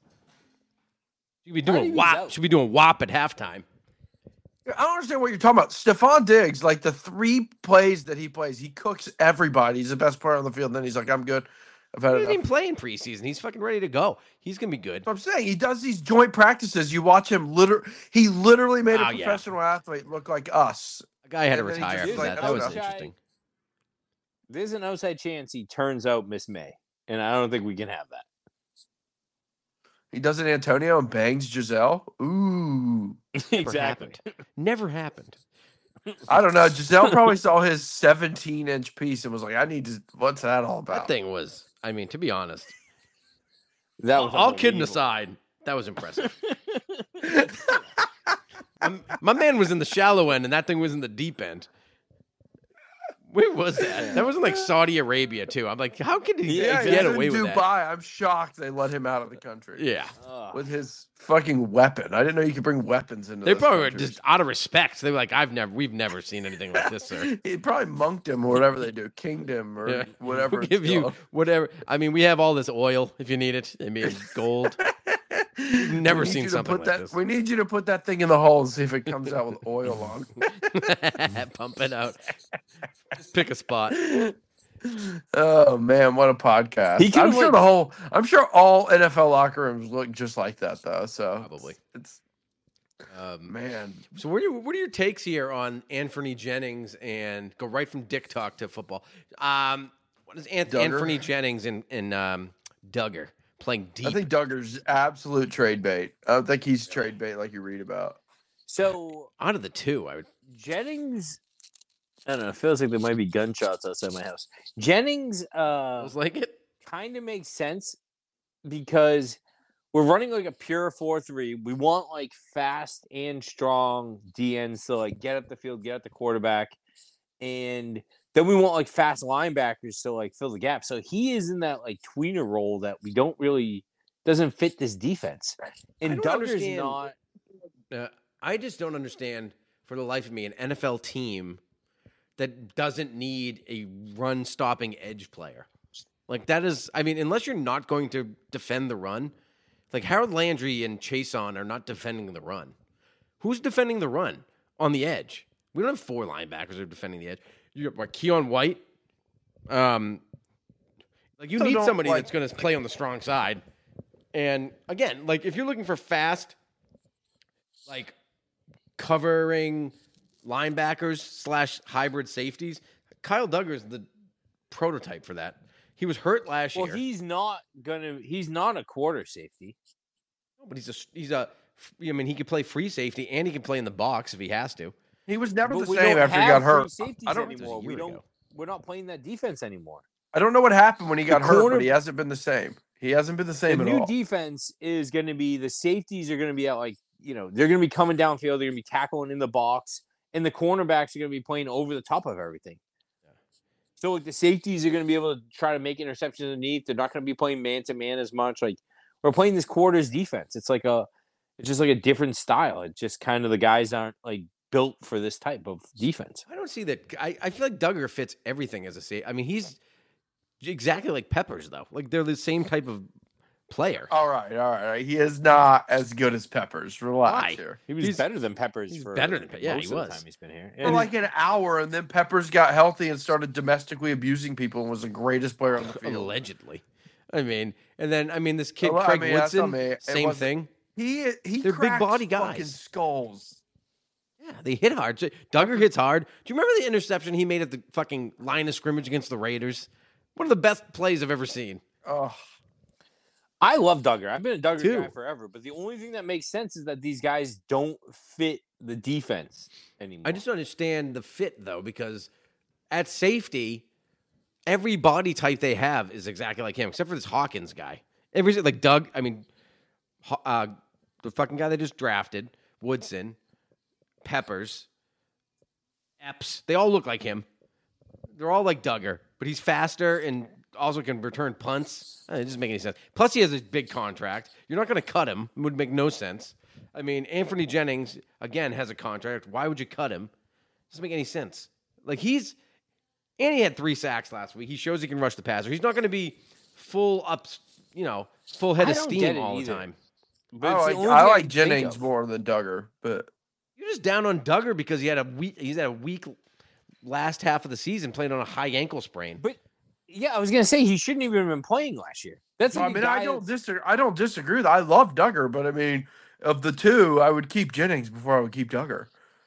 She'll be Cardi doing B's wop. out. She'll be doing wop at halftime. I don't understand what you're talking about. Stephon Diggs, like the three plays that he plays, he cooks everybody. He's the best player on the field. And then he's like, I'm good. I've had He enough. didn't even play in preseason. He's fucking ready to go. He's gonna be good. So I'm saying he does these joint practices. You watch him literally. He literally made a Oh, yeah. professional athlete look like us. A guy had to And then he retire just for like, that. I That was don't know. interesting. There's an outside chance he turns out Miss May, and I don't think we can have that. He does an Antonio and bangs Giselle. Ooh. Never exactly. happened. Never happened. I don't know. Giselle probably saw his seventeen inch piece and was like, I need to. What's that all about? That thing was. I mean, to be honest, That was all kidding unbelievable. aside, that was impressive. my, my man was in the shallow end, and that thing was in the deep end. Where was that? That was in like Saudi Arabia too. I'm like, how could he Yeah, get he's away in with Dubai. that? I'm shocked they let him out of the country. Yeah, Ugh. with his fucking weapon. I didn't know you could bring weapons into. they those probably were countries. just out of respect. They were like, I've never, we've never seen anything like this, sir. He probably monked him or whatever they do, kinged him or Yeah. whatever. We'll it's give you called. whatever. I mean, we have all this oil if you need it. I mean, gold. We've never We need seen you to something put like that, this. We need you to put that thing in the hole and see if it comes out with oil on. Pump it out. Just pick a spot. Oh man, what a podcast! He could've, I'm sure like- the whole, I'm sure all N F L locker rooms look just like that though. So Probably. it's Um, man. So what are, your, what are your takes here on Anthony Jennings and go right from dick talk to football? Um, what is Anth- Duggar? Anthony Jennings and, and um, Duggar playing deep? I think Duggar's absolute trade bait. I don't think he's trade bait like you read about. So Out of the two, I would. Jennings, I don't know. It feels like there might be gunshots outside my house. Jennings, uh, Feels like it. kind of makes sense because we're running like a pure four three. We want like fast and strong D Ns to like get up the field, get at the quarterback, and then we want like fast linebackers to like fill the gap. So he is in that like tweener role that we don't really doesn't fit this defense. And don't Duggar's understand- not. Uh, I just don't understand for the life of me an N F L team that doesn't need a run stopping edge player. Like that is, I mean, unless you're not going to defend the run, like Harold Landry and Chason are not defending the run. Who's defending the run on the edge? We don't have four linebackers that are defending the edge. You got what, Keon White. Um, like you So need don't, somebody like- that's going to play on the strong side. And again, like if you're looking for fast, like covering linebackers slash hybrid safeties, Kyle Duggar is the prototype for that. He was hurt last Well, year. he's not gonna. He's not a quarter safety. But he's a he's a. I mean, he could play free safety and he can play in the box if he has to. He was never But the we same don't after he have got hurt. free safeties I don't. anymore. This is a We year don't. ago. We're not playing that defense anymore. I don't know what happened when he got hurt, corner- but he hasn't been the same. He hasn't been the same The at new all. defense is going to be the safeties are going to be out like you know they're going to be coming downfield. They're going to be tackling in the box, and the cornerbacks are going to be playing over the top of everything. So like the safeties are going to be able to try to make interceptions underneath. They're not going to be playing man to man as much. Like we're playing this quarters defense. It's like a, it's just like a different style. It's just kind of the guys aren't like built for this type of defense. I don't see that. I, I feel like Duggar fits everything as a safety. I mean, he's exactly like Peppers, though. Like they're the same type of player. All right, all right, all right. He is not as good as Peppers. Relax Why? here. He was He's- better than Peppers. he's for better than Pe- yeah, most he of was. the time he's been here. For And like an hour, and then Peppers got healthy and started domestically abusing people and was the greatest player on the field. Allegedly. I mean, and then I mean this kid Well, I Craig mean, that's not Woodson, me. It same wasn't- thing. He he They're big cracks body fucking guys. skulls. Yeah, they hit hard. Duggar hits hard. Do you remember the interception he made at the fucking line of scrimmage against the Raiders? One of the best plays I've ever seen. Oh, I love Duggar. I've been a Duggar Too. guy forever, but the only thing that makes sense is that these guys don't fit the defense anymore. I just don't understand the fit though, because at safety, every body type they have is exactly like him, except for this Hawkins guy. Every like Doug, I mean, Ho- uh, the fucking guy they just drafted, Woodson, Peppers, Epps. They all look like him. They're all like Duggar, but he's faster and also can return punts. Uh, It doesn't make any sense. Plus, he has a big contract. You're not going to cut him. It would make no sense. I mean, Anthony Jennings, again, has a contract. Why would you cut him? It doesn't make any sense. Like, he's... And he had three sacks last week. He shows he can rush the passer. He's not going to be full up, you know, full head I of don't get steam it all the either. time. But I it's the like, only I thing like can think Jennings of. more than Duggar, but You're just down on Duggar because he had a week. He's had a weak last half of the season playing on a high ankle sprain. But yeah, I was gonna say he shouldn't even have been playing last year. That's I like a mean, guy I don't that's- disagree. I don't disagree with. I love Duggar, but I mean, of the two, I would keep Jennings before I would keep Duggar.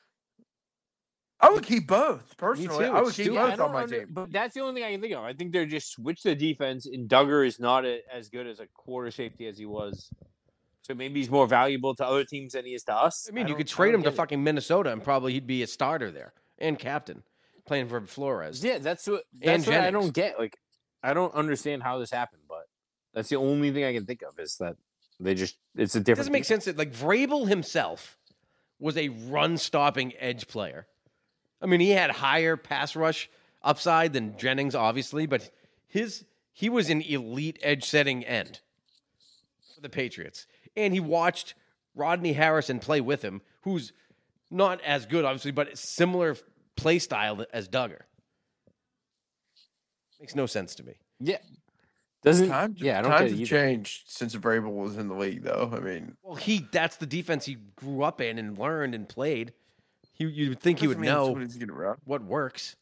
I would keep both personally. too. I would It's keep stupid. Yeah, I both don't on my under- team. But that's the only thing I can think of. I think they're just switch the defense, and Duggar is not a, as good as a quarter safety as he was. So maybe he's more valuable to other teams than he is to us. I mean, you don't- could I trade don't him to get it. fucking Minnesota and probably he'd be a starter there and captain playing for Flores. Yeah, that's what. And That's what I Jennings. don't get. Like, I don't understand how this happened, but that's the only thing I can think of is that they just it's a It different. doesn't make defense. sense that like Vrabel himself was a run stopping edge player. I mean, he had higher pass rush upside than Jennings, obviously, but his he was an elite edge setting end for the Patriots. And he watched Rodney Harrison play with him, who's not as good, obviously, but similar play style as Duggar. Makes no sense to me. Yeah. Doesn't Time, yeah, I don't times get it have either. changed since Vrabel was in the league, though. I mean, Well, he that's the defense he grew up in and learned and played. He, you would think he would doesn't mean that's know what he's getting around. what works.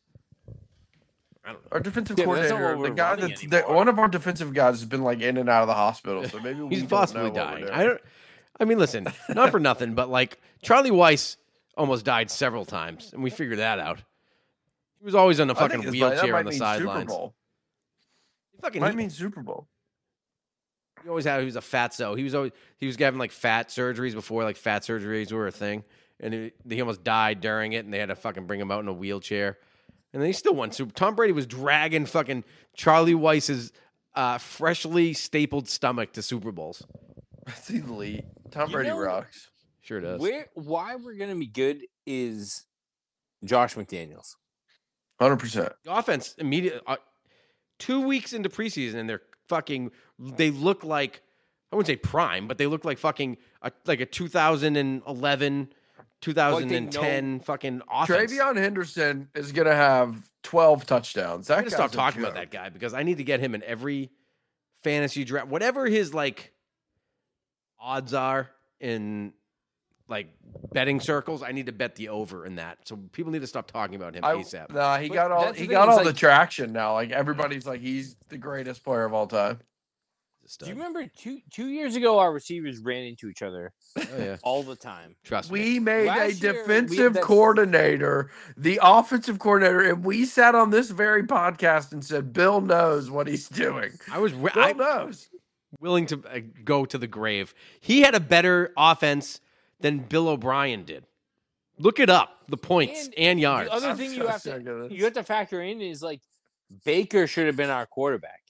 I don't know. Our defensive Yeah, but that's not coordinator, what the we're guy running that's that, anymore. one of our defensive guys has been like in and out of the hospital, so maybe we He's don't possibly know what we're dying. doing. I don't. I mean, listen, not for nothing, but like Charlie Weiss almost died several times, and we figured that out. He was always on a I think fucking it's like- that wheelchair might on the mean sidelines. Super Bowl. He fucking Might he, mean Super Bowl. he always had. He was a fatso. He was always he was having like fat surgeries before like fat surgeries were a thing, and he, he almost died during it, and they had to fucking bring him out in a wheelchair. And then he still won Super. Tom Brady was dragging fucking Charlie Weiss's uh, freshly stapled stomach to Super Bowls. That's elite. Tom You Brady know- rocks. Sure does. Where why we're gonna be good is Josh McDaniels. Hundred percent. The offense immediately uh, two weeks into preseason, and they're fucking. They look like I wouldn't say prime, but they look like fucking a, like a two thousand eleven, two thousand ten fucking offense. Travion Henderson is gonna have twelve touchdowns. I'm That gonna stop guy's a talking about joke. that guy because I need to get him in every fantasy draft, whatever his like odds are in like betting circles. I need to bet the over in that. So people need to stop talking about him I, ASAP. nah, he But got all that's the he thing, got it's all the like- traction now. Like everybody's like he's the greatest player of all time. Just, uh, Do you remember two two years ago our receivers ran into each other oh, yeah. all the time? Trust me. We made a Last year, we- defensive that's- coordinator, the offensive coordinator, and we sat on this very podcast and said, "Bill knows what he's doing. I was wi- Bill I, knows." willing to uh, go to the grave. He had a better offense than Bill O'Brien did. Look it up, the points and, And yards. The other I'm thing so you have sick of to this. you have to factor in is like Baker should have been our quarterback.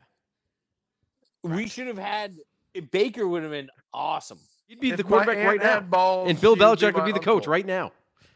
We should have had Baker would have been awesome. He'd be If the my quarterback aunt right now. had balls, And Bill she would Belichick would my be the coach uncle. right now.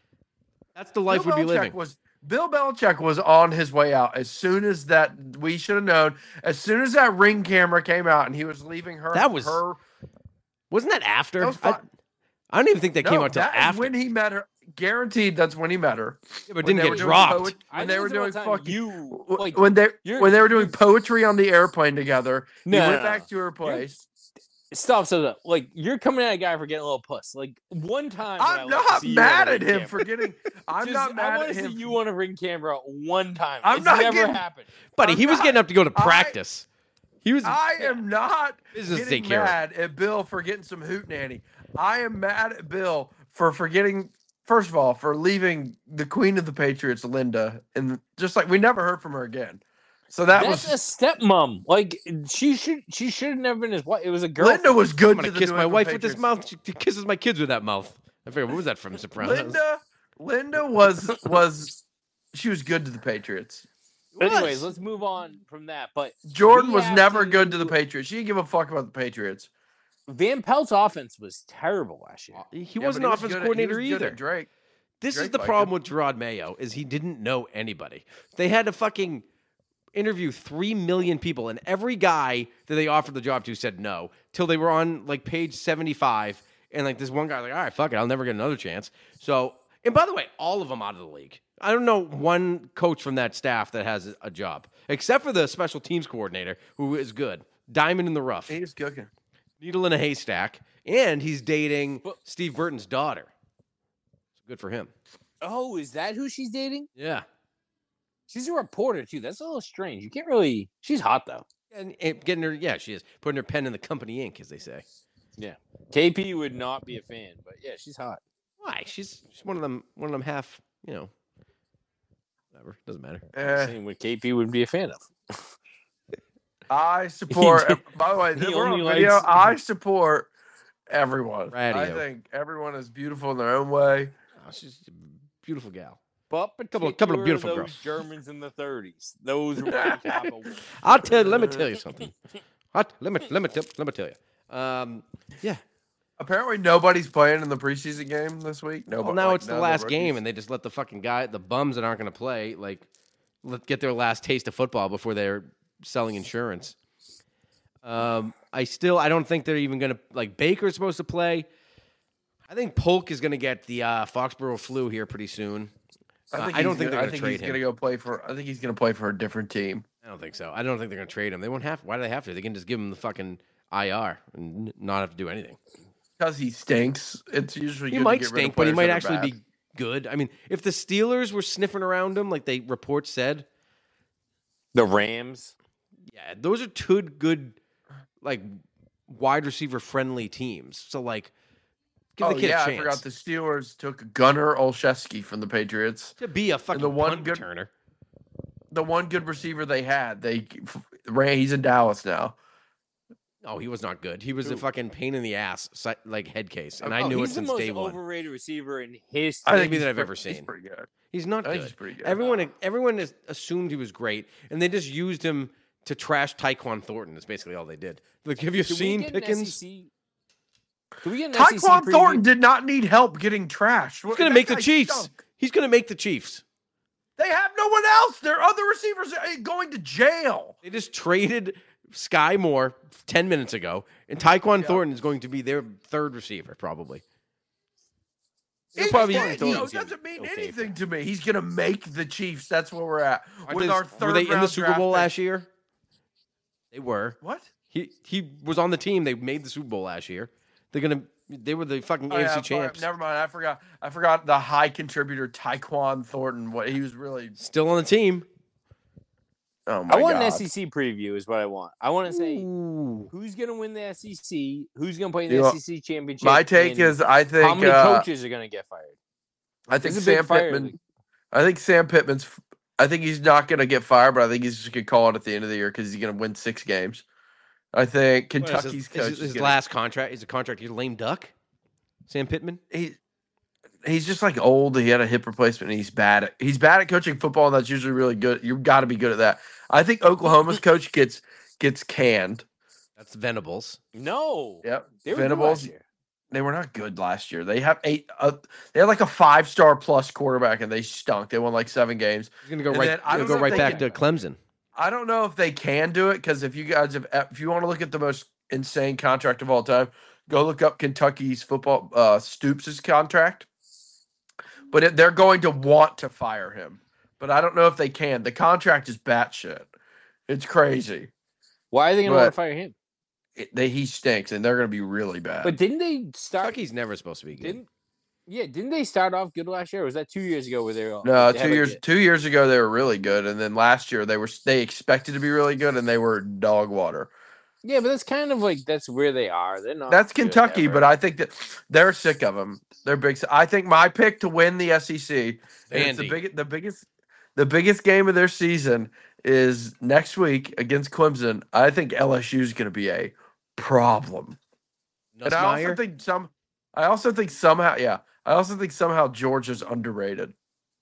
That's the life Bill we'd be Belichick living. Was Bill Belichick was on his way out as soon as that we should have known. As soon as that ring camera came out and he was leaving her, That was- her. Wasn't that after? That was I, fine. I don't even think that No, came out till that is after. when he met her. Guaranteed, that's when he met her. Yeah, but When didn't they get were doing dropped. poet- I when they think were it's doing about time fucking you w- like when they you're- when they were doing you're- poetry on the airplane together. No, he no, went no, back no. to her place. Stop, stop, stop. Like you're coming at a guy for getting a little puss. Like one time, would I I'm like to not see you mad on a at ring him camera. for getting. I'm Just- not I mad want at to him. see you on a ring camera one time. I'm it's not never getting- happened. Buddy, I'm he was not- getting up to go to I- practice. He was. I am not Business to getting take care of. mad at Bill for getting some hootenanny. I am mad at Bill for forgetting. First of all, for leaving the queen of the Patriots, Linda, and just like we never heard from her again. So that That's was a stepmom. Like she should, she should have never been his wife. It was a girl. Linda was good I'm to gonna the kiss New my England wife with this Patriots. mouth. She kisses my kids with that mouth. I figured, what was that from Sopranos? Linda, Linda was was she was good to the Patriots. But anyways, was. let's move on from that. But Jordan We was have never to- good to the Patriots. She didn't give a fuck about the Patriots. Van Pelt's offense was terrible last year. He Yeah, wasn't but an was offensive good at- he coordinator was good either. at Drake. This Drake is the liked problem him. with Gerard Mayo is he didn't know anybody. They had to fucking interview three million people, and every guy that they offered the job to said no till they were on like page seventy-five, and like this one guy was like, all right, fuck it, I'll never get another chance. So, and by the way, all of them out of the league. I don't know one coach from that staff that has a job, except for the special teams coordinator, who is good. Diamond in the rough, He's cooking. needle in a haystack, and he's dating But- Steve Burton's daughter. Good for him. Oh, is that who she's dating? Yeah. She's a reporter too. That's a little strange. You can't really. She's hot though. And, and getting her, yeah, she is putting her pen in the company ink, as they say. Yeah. K P would not be a fan, but yeah, she's hot. Why? She's she's one of them. One of them half. You know, whatever. Doesn't matter. Eh, Same what K P would be a fan of. I support. did- by the way, he we're on only video. likes- I support everyone. I Radio. think everyone is beautiful in their own way. Oh, she's a beautiful gal. But Couple of- couple of particular beautiful those girls. Germans in the thirties. Those were on top of I'll tell. Let me tell you something. I'll, let me let me tell, let me tell you. Um, yeah. Apparently, nobody's playing in the preseason game this week. No, Well, now it's the last game, and they just let the fucking guy, the bums that aren't going to play, like let get their last taste of football before they're selling insurance. Um, I still I don't think they're even going to like Baker's supposed to play. I think Polk is going to get the uh, Foxborough flu here pretty soon. Uh, I don't think they're going to trade him. I think he's going to go play for. I think he's going to play for a different team. I don't think so. I don't think they're going to trade him. They won't have. Why do they have to? They can just give him the fucking I R and not have to do anything. Because he stinks. It's usually he good might to get stink, rid of but he might that are actually bad. be good. I mean, if the Steelers were sniffing around him, like they reports said, The Rams. yeah, those are two good, like wide receiver friendly teams. So like, give Oh the kid yeah, a chance. I forgot the Steelers took Gunnar Olszewski from the Patriots. to be a fucking the one punt good- returner. The one good receiver they had, they ran. He's in Dallas now. No, he was not good. He was a Who? fucking pain in the ass, si- like head case, and Oh, I knew it he's the since most day one. overrated receiver in history. I think Maybe he's that I've pre- ever He's seen. pretty good. He's not I think good. he's pretty good. Everyone, everyone is, assumed he was great, and they just used him to trash Tyquan Thornton. That's basically all they did. Like, have you Could we seen get an Pickens? S E C Could we get an S E C Tyquan preview? Thornton did not need help getting trashed. He's going to make the Chiefs. He's going to make the Chiefs. They have no one else. Their other receivers are going to jail. They just traded Sky Moore ten minutes ago, and Tyquan Yeah. Thornton is going to be their third receiver, probably. It probably- probably, you know, Thornton's gonna doesn't be mean okay anything to me. He's going to make the Chiefs. That's where we're at. Aren't With they- our third were they in the round Super draft Bowl pick. last year? They were. What? He he was on the team. They made the Super Bowl last year. They're gonna. They were the fucking Oh, A F C yeah, sorry, champs. never mind. I forgot. I forgot the high contributor Tyquan Thornton. What he was really. Still on the team. Oh my I want god. an S E C preview is what I want. I want to say Ooh. who's going to win the S E C, who's going to play in You the know, S E C championship. My take and is, I think. how many uh, coaches are going to get fired. I think This is a big Sam fire Pittman. league. I think Sam Pittman's. I think he's not going to get fired, but I think he's just going to call it at the end of the year because he's going to win six games. I think What is Kentucky's his, coach is is his gonna- last contract is a contract. He's a lame duck. Sam Pittman. he he's just like old. He had a hip replacement. And he's bad at he's bad at coaching football, and that's usually really good. You've got to be good at that. I think Oklahoma's coach gets gets canned. That's Venables. No. Yep, They were good Venables. last year. They were not good last year. They have eight. Uh, they had like a five star plus quarterback, and they stunk. They won like seven games. He's gonna go And right. then I He'll don't go know if right they back can- to Clemson. I don't know if they can do it because if you guys have, if you want to look at the most insane contract of all time, go look up Kentucky's football uh, Stoops' contract. But it, they're going to want to fire him, but I don't know if they can. The contract is batshit. It's crazy. Why are they going to want to But- fire him? It, they, he stinks, and they're going to be really bad. But didn't they start? Kentucky's never supposed to be good. Didn't yeah? Didn't they start off good last year? Or was that two years ago where they were? no, they two had, like, years a- two years ago they were really good, and then last year they were they expected to be really good, and they were dog water. Yeah, but that's kind of like that's where they are. They're not. That's good Kentucky, ever. but I think that they're sick of him. They're big. I think my pick to win the S E C, and it's the Vandy. big, the biggest, the biggest game of their season is next week against Clemson. I think L S U is going to be a problem, and I also Nussmeier? think some. I also think somehow, yeah, I also think somehow Georgia's underrated.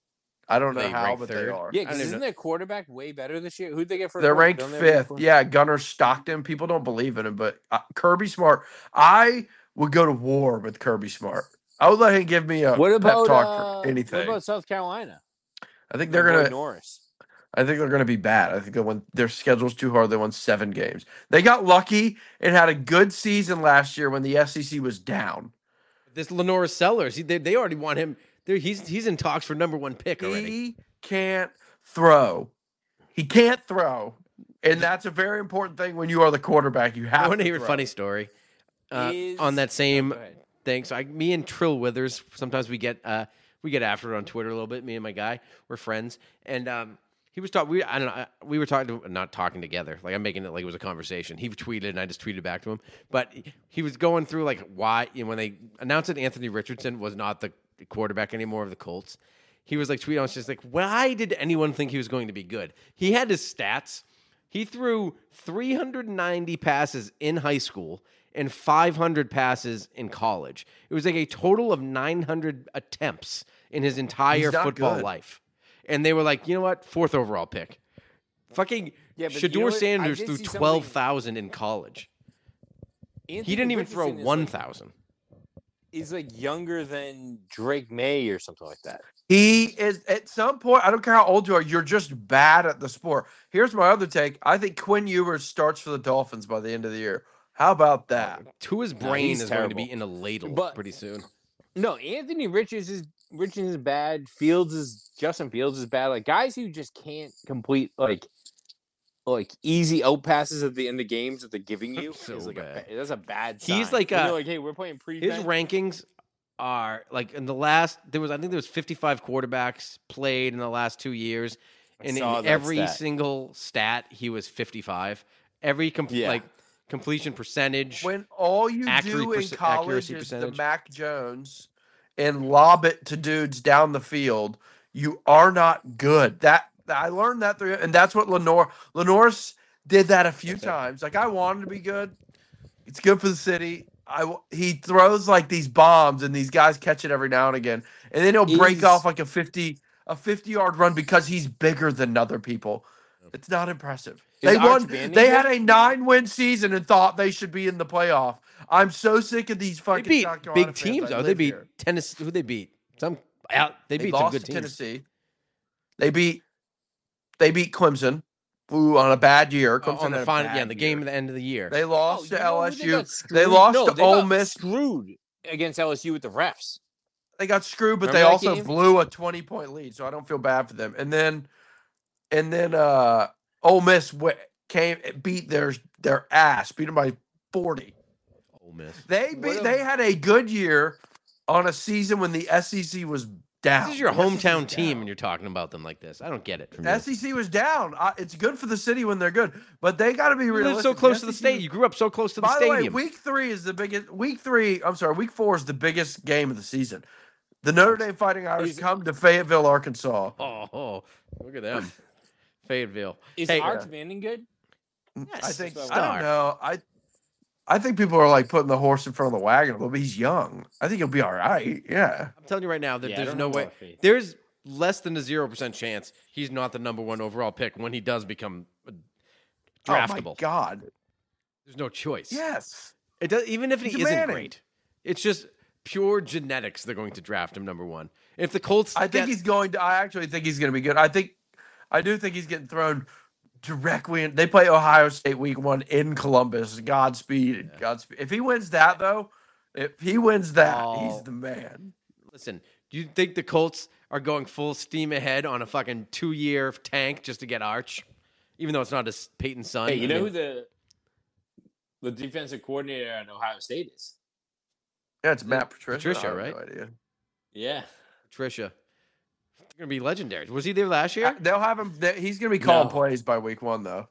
I don't know They how, rank but they third? are. Yeah, I don't because even isn't know- their quarterback way better this year? Who'd they get for? They're quarter- ranked don't they have a fifth. quarter- Yeah, Gunnar Stockton. People don't believe in him, but uh, Kirby Smart. I would go to war with Kirby Smart. I would let him give me a What about pep talk uh, for anything. What about South Carolina? I think Their they're boy gonna. Norris. I think they're gonna be bad. I think they won. Their schedule's too hard. They won seven games. They got lucky and had a good season last year when the S E C was down. This Lenora Sellers. He, they, they already want him. They're, he's he's in talks for number one pick already. He can't throw. He can't throw, and that's a very important thing when you are the quarterback. You I have want to to hear a throw. funny story. Uh, Is- on that same Go ahead. thing, so I, me and Trill Withers, sometimes we get uh, we get after it on Twitter a little bit. Me and my guy, we're friends, and um, he was talking. We I don't know. We were talking, to, not talking together. Like I'm making it like it was a conversation. He tweeted, and I just tweeted back to him. But he was going through like why you know, when they announced that Anthony Richardson was not the quarterback anymore of the Colts. He was like tweeting. I was just like, why did anyone think he was going to be good? He had his stats. He threw three hundred ninety passes in high school and five hundred passes in college. It was like a total of nine hundred attempts in his entire He's not football good. life. And they were like, you know what? Fourth overall pick. Fucking Yeah, but Shador you know what? I Sanders did threw see something- twelve thousand in college. Anthony He didn't even throw Richardson is one like- thousand. He's like younger than Drake May or something like that. He is at some point. I don't care how old you are. You're just bad at the sport. Here's my other take. I think Quinn Ewers starts for the Dolphins by the end of the year. How about that? Tua's No, brain he's is going to terrible. be in a ladle But- pretty soon. No, Anthony Richards is Richards is bad. Fields is Justin Fields is bad. Like guys who just can't complete like like easy out passes at the end of games that they're giving you. So is like a, bad. ba- that's a bad. He's sign. like When a- they're like, hey, we're playing prevent. His rankings are like in the last there was I think there was fifty-five quarterbacks played in the last two years, I and saw in that every stat. single stat he was fifty-five. Every com- Yeah. like completion percentage. When all you Accurate do in perc- college accuracy is the percentage. Mac Jones and lob it to dudes down the field, you are not good. That I learned that through, and that's what Lenore Lenore's did that a few That's it. times. Like I wanted to be good. It's good for the city. I w- he throws like these bombs, and these guys catch it every now and again, and then he'll break Is- off like a fifty a fifty yard run because he's bigger than other people. It's not impressive. Is They Arch won. Manning They good? had a nine win season and thought they should be in the playoff. I'm so sick of these They fucking beat South Carolina big fans. teams I though. They live beat here. Tennessee. Who they beat? Some out. They They beat some lost good to teams. Tennessee. They beat. They beat Clemson. Ooh, on a bad year. Oh, Clemson on the had a final, yeah, bad the year. game at the end of the year. They Oh, lost you to know who L S they U. got They, screwed? lost No, to they Ole got Miss. Screwed against L S U with the refs. They got screwed, but Remember they that also game? blew a twenty point lead, so I don't feel bad for them. And then, and then, uh, Ole Miss w- came beat their their ass, beat them by forty. Ole Miss. They What beat, a- they had a good year on a season when the S E C was down. This is your The S E C hometown was team, down. and you're talking about them like this. I don't get it. From you. S E C was down. I, it's good for the city when they're good, but they got to be You live realistic. so close to the S E C state. You grew up so close to the By the way, stadium. week three is the biggest. Week three, I'm sorry, week four is the biggest game of the season. The Notre Dame Fighting Irish Is- come to Fayetteville, Arkansas. oh, oh, look at them, Fayetteville. Is Hey, Arch Manning good? I Yes, think I star. don't know. I I think people are like putting the horse in front of the wagon a little bit. He's young. I think he'll be all right. Yeah. I'm telling you right now that Yeah, I there's don't no have a way. lot of faith. There's less than a zero percent chance he's not the number one overall pick when he does become uh, draftable. Oh my God. There's no choice. Yes. It does, even if he He's isn't Manning. great, it's just pure genetics. They're going to draft him number one. If the Colts, I think get- he's going to. I actually think he's going to be good. I think, I do think he's getting thrown directly in. They play Ohio State week one in Columbus. Godspeed. Godspeed. If he wins that though, if he wins that, Oh. he's the man. Listen, do you think the Colts are going full steam ahead on a fucking two-year tank just to get Arch, even though it's not his Peyton's son? Hey, you I know mean, who the the defensive coordinator at Ohio State is? Yeah, it's Matt Patricia. Patricia, I have right? No idea. Yeah. Patricia? They're gonna be legendary. Was he there last year? Uh, They'll have him. they- He's going to be calling No. plays by week one though.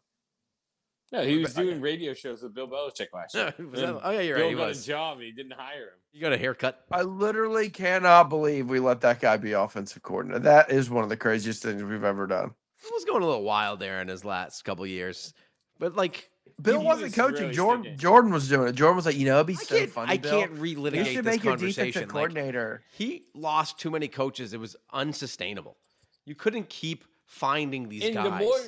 No, he was But- doing radio shows with Bill Belichick last year. Was that- And oh yeah, you're Bill right. He got was. a job. And he didn't hire him. You got a haircut. I literally cannot believe we let that guy be offensive coordinator. That is one of the craziest things we've ever done. He was going a little wild there in his last couple years, but like Bill He wasn't was coaching. really Jordan sticking. Jordan was doing it. Jordan was like, you know, it'd be I so can't, funny. I Bill. can't You relitigate should this make your conversation. defensive Like, coordinator. he lost too many coaches. It was unsustainable. You couldn't keep finding these And guys. the more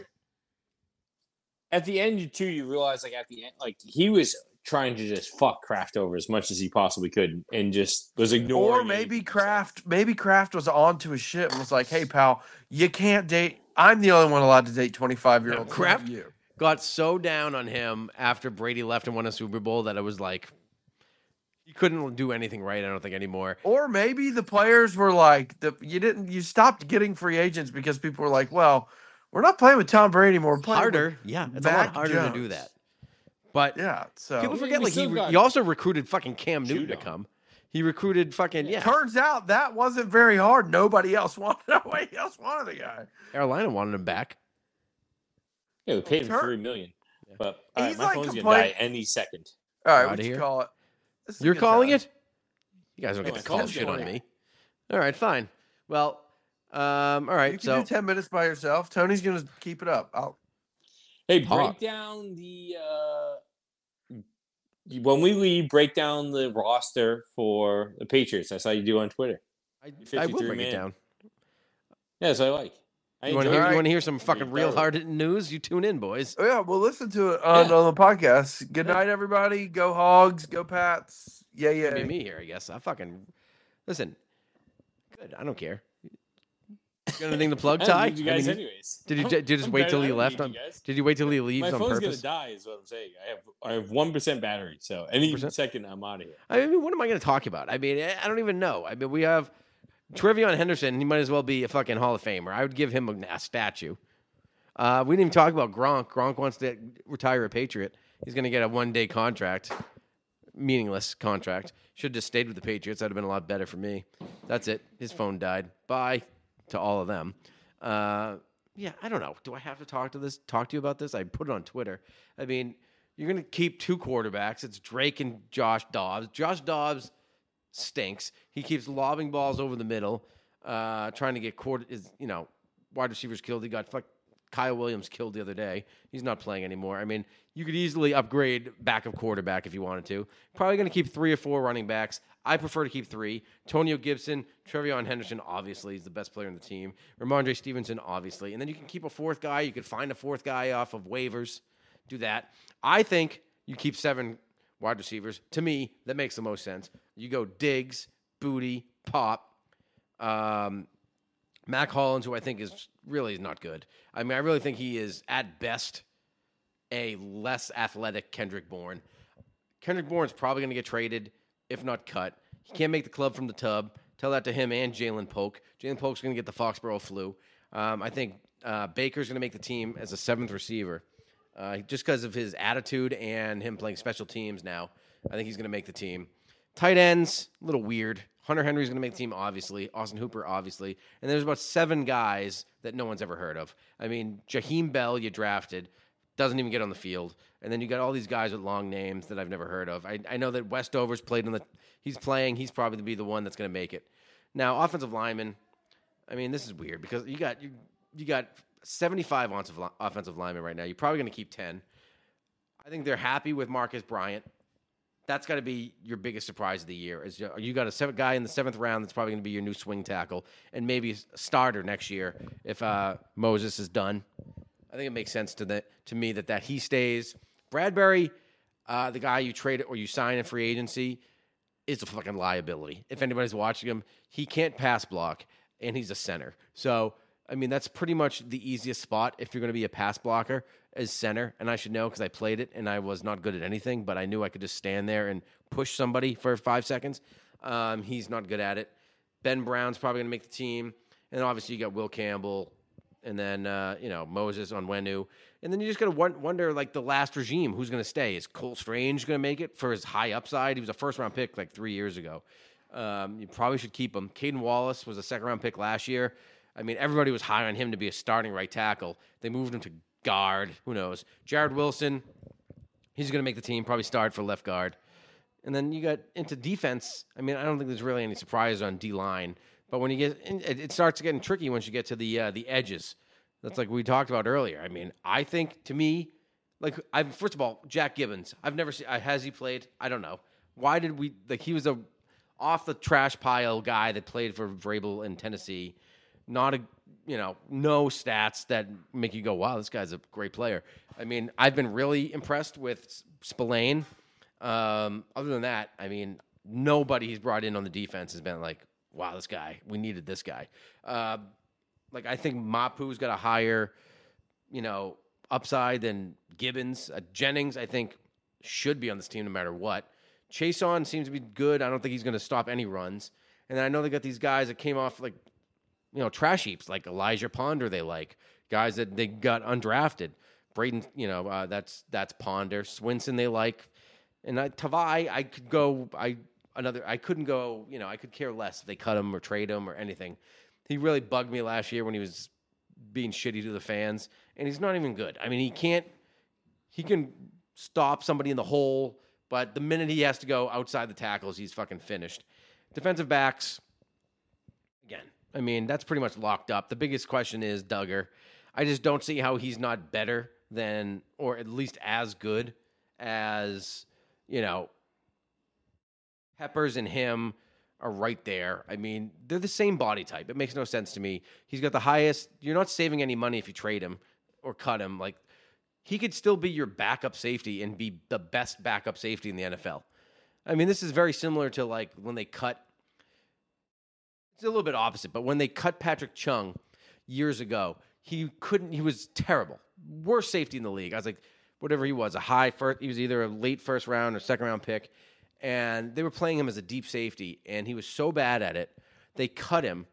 at the end, you too, you realize like at the end, like he was trying to just fuck Kraft over as much as he possibly could, and just was ignoring. Or maybe Kraft, maybe Kraft was on to his shit and was like, "Hey, pal, you can't date. I'm the only one allowed to date twenty-five year olds. No, Kraft- You. Got so down on him after Brady left and won a Super Bowl that it was like he couldn't do anything right. I don't think anymore. Or maybe the players were like, the, you didn't, you stopped getting free agents because people were like, well, we're not playing with Tom Brady anymore. We're playing with Harder, yeah, it's a Mac lot harder to do Jones." that. But Yeah. So people Yeah, forget we like he still re- got he also recruited fucking Cam Newton to Judon. come. He recruited fucking yeah. turns out that wasn't very hard. Nobody else wanted. Nobody else wanted the guy. Carolina wanted him back. Yeah, we paid him Turn- three million. But all right, He's my like phone's gonna complain- die any second. All right, Outta what you here. call it? This is a You're good calling time. it? You guys don't No, get my to call phone's shit on going. me. All right, fine. Well, um, all You right. can So do ten minutes by yourself. Tony's gonna keep it up. I'll, Hey, Talk. break down the uh when we leave, break down the roster for the Patriots. I saw you do on Twitter. I, I will fifty-three break it man. down. Yeah, that's what I like. I You want to enjoy hear? it. You want to hear some fucking Be real thorough. hard hitting news? You tune in, boys. oh yeah, we'll listen to it on, Yeah. on the podcast. Good night, everybody. Go Hogs. Go Pats. Yeah, yeah. It'd be me here, I guess. I fucking listen. Good. I don't care. You got anything to plug, I Ty? don't need you guys I mean, anyways. Did you, I'm- did you just I'm wait better- till I he don't left need on? you guys. Did you wait till he leaves My on phone's purpose? gonna die, is what I'm saying. I have I have one percent battery, so any percent? second I'm out of here. I mean, what am I going to talk about? I mean, I don't even know. I mean, we have Trevion Henderson. He might as well be a fucking Hall of Famer. I would give him a, a statue. Uh, we didn't even talk about Gronk. Gronk wants to retire a Patriot. He's going to get a one-day contract, meaningless contract. Should have just stayed with the Patriots. That would have been a lot better for me. That's it. His phone died. Bye to all of them. Uh, yeah, I don't know. Do I have to talk to this? Talk to you about this? I put it on Twitter. I mean, you're going to keep two quarterbacks. It's Drake and Josh Dobbs. Josh Dobbs stinks. He keeps lobbing balls over the middle, uh, trying to get quarter. Is you know wide receivers killed. He got fuck. Kyle Williams killed the other day. He's not playing anymore. I mean, you could easily upgrade backup quarterback if you wanted to. Probably going to keep three or four running backs. I prefer to keep three. Tonio Gibson, Trevion Henderson, obviously, is the best player on the team. Ramondre Stevenson, obviously. And then you can keep a fourth guy. You could find a fourth guy off of waivers. Do that. I think you keep seven wide receivers. To me, that makes the most sense. You go Diggs, Booty, Pop, um, Mac Hollins, who I think is really not good. I mean, I really think he is, at best, a less athletic Kendrick Bourne. Kendrick Bourne's probably going to get traded, if not cut. He can't make the club from the tub. Tell that to him and Jalen Polk. Jalen Polk's going to get the Foxborough flu. Um, I think uh, Baker's going to make the team as a seventh receiver. Uh, just because of his attitude and him playing special teams now. I think he's going to make the team. Tight ends, a little weird. Hunter Henry's going to make the team, obviously. Austin Hooper, obviously. And there's about seven guys that no one's ever heard of. I mean, Jaheim Bell, you drafted, doesn't even get on the field. And then you got all these guys with long names that I've never heard of. I, I know that Westover's played on the – he's playing. He's probably going to be the one that's going to make it. Now, offensive linemen, I mean, this is weird because you got you, you got seventy-five offensive linemen right now. You're probably going to keep ten. I think they're happy with Marcus Bryant. That's got to be your biggest surprise of the year. Is you got a seven, guy in the seventh round that's probably going to be your new swing tackle and maybe a starter next year if uh, Moses is done. I think it makes sense to the, to me that, that he stays. Bradbury, uh, the guy you trade or you sign in free agency, is a fucking liability. If anybody's watching him, he can't pass block, and he's a center. So, I mean, that's pretty much the easiest spot if you're going to be a pass blocker as center. And I should know because I played it, and I was not good at anything, but I knew I could just stand there and push somebody for five seconds. Um, he's not good at it. Ben Brown's probably going to make the team. And obviously you got Will Campbell, and then, uh, you know, Moses Onwenu. And then you just got to wonder, like, the last regime, who's going to stay? Is Cole Strange going to make it for his high upside? He was a first-round pick like three years ago. Um, you probably should keep him. Caden Wallace was a second-round pick last year. I mean, everybody was high on him to be a starting right tackle. They moved him to guard. Who knows? Jared Wilson, he's going to make the team, probably start for left guard. And then you got into defense. I mean, I don't think there's really any surprise on D-line. But when you get in, it, it starts getting tricky once you get to the uh, the edges. That's like we talked about earlier. I mean, I think, to me, like, I first of all, Jack Gibbons. I've never seen, has he played? I don't know. Why did we, like, he was a off-the-trash pile guy that played for Vrabel in Tennessee. Not a, you know, no stats that make you go, wow, this guy's a great player. I mean, I've been really impressed with Spillane. Um, other than that, I mean, nobody he's brought in on the defense has been like, wow, this guy, we needed this guy. Uh, like, I think Mapu's got a higher, you know, upside than Gibbons. Uh, Jennings, I think, should be on this team no matter what. Chason seems to be good. I don't think he's going to stop any runs. And then I know they got these guys that came off, like, you know, trash heaps, like Elijah Ponder they like. Guys that they got undrafted. Braden, you know, uh, that's that's Ponder. Swinson they like. And I, Tavai, I could go, I another, I couldn't go, you know, I could care less if they cut him or trade him or anything. He really bugged me last year when he was being shitty to the fans, and he's not even good. I mean, he can't, he can stop somebody in the hole, but the minute he has to go outside the tackles, he's fucking finished. Defensive backs, again, I mean, that's pretty much locked up. The biggest question is Duggar. I just don't see how he's not better than, or at least as good as, you know, Peppers and him are right there. I mean, they're the same body type. It makes no sense to me. He's got the highest. You're not saving any money if you trade him or cut him. Like, he could still be your backup safety and be the best backup safety in the N F L. I mean, this is very similar to, like, when they cut. It's a little bit opposite, but when they cut Patrick Chung, years ago. He couldn't. He was terrible. Worst safety in the league. I was like, whatever he was, a high first. He was either a late first round or second round pick, and they were playing him as a deep safety, and he was so bad at it, they cut him,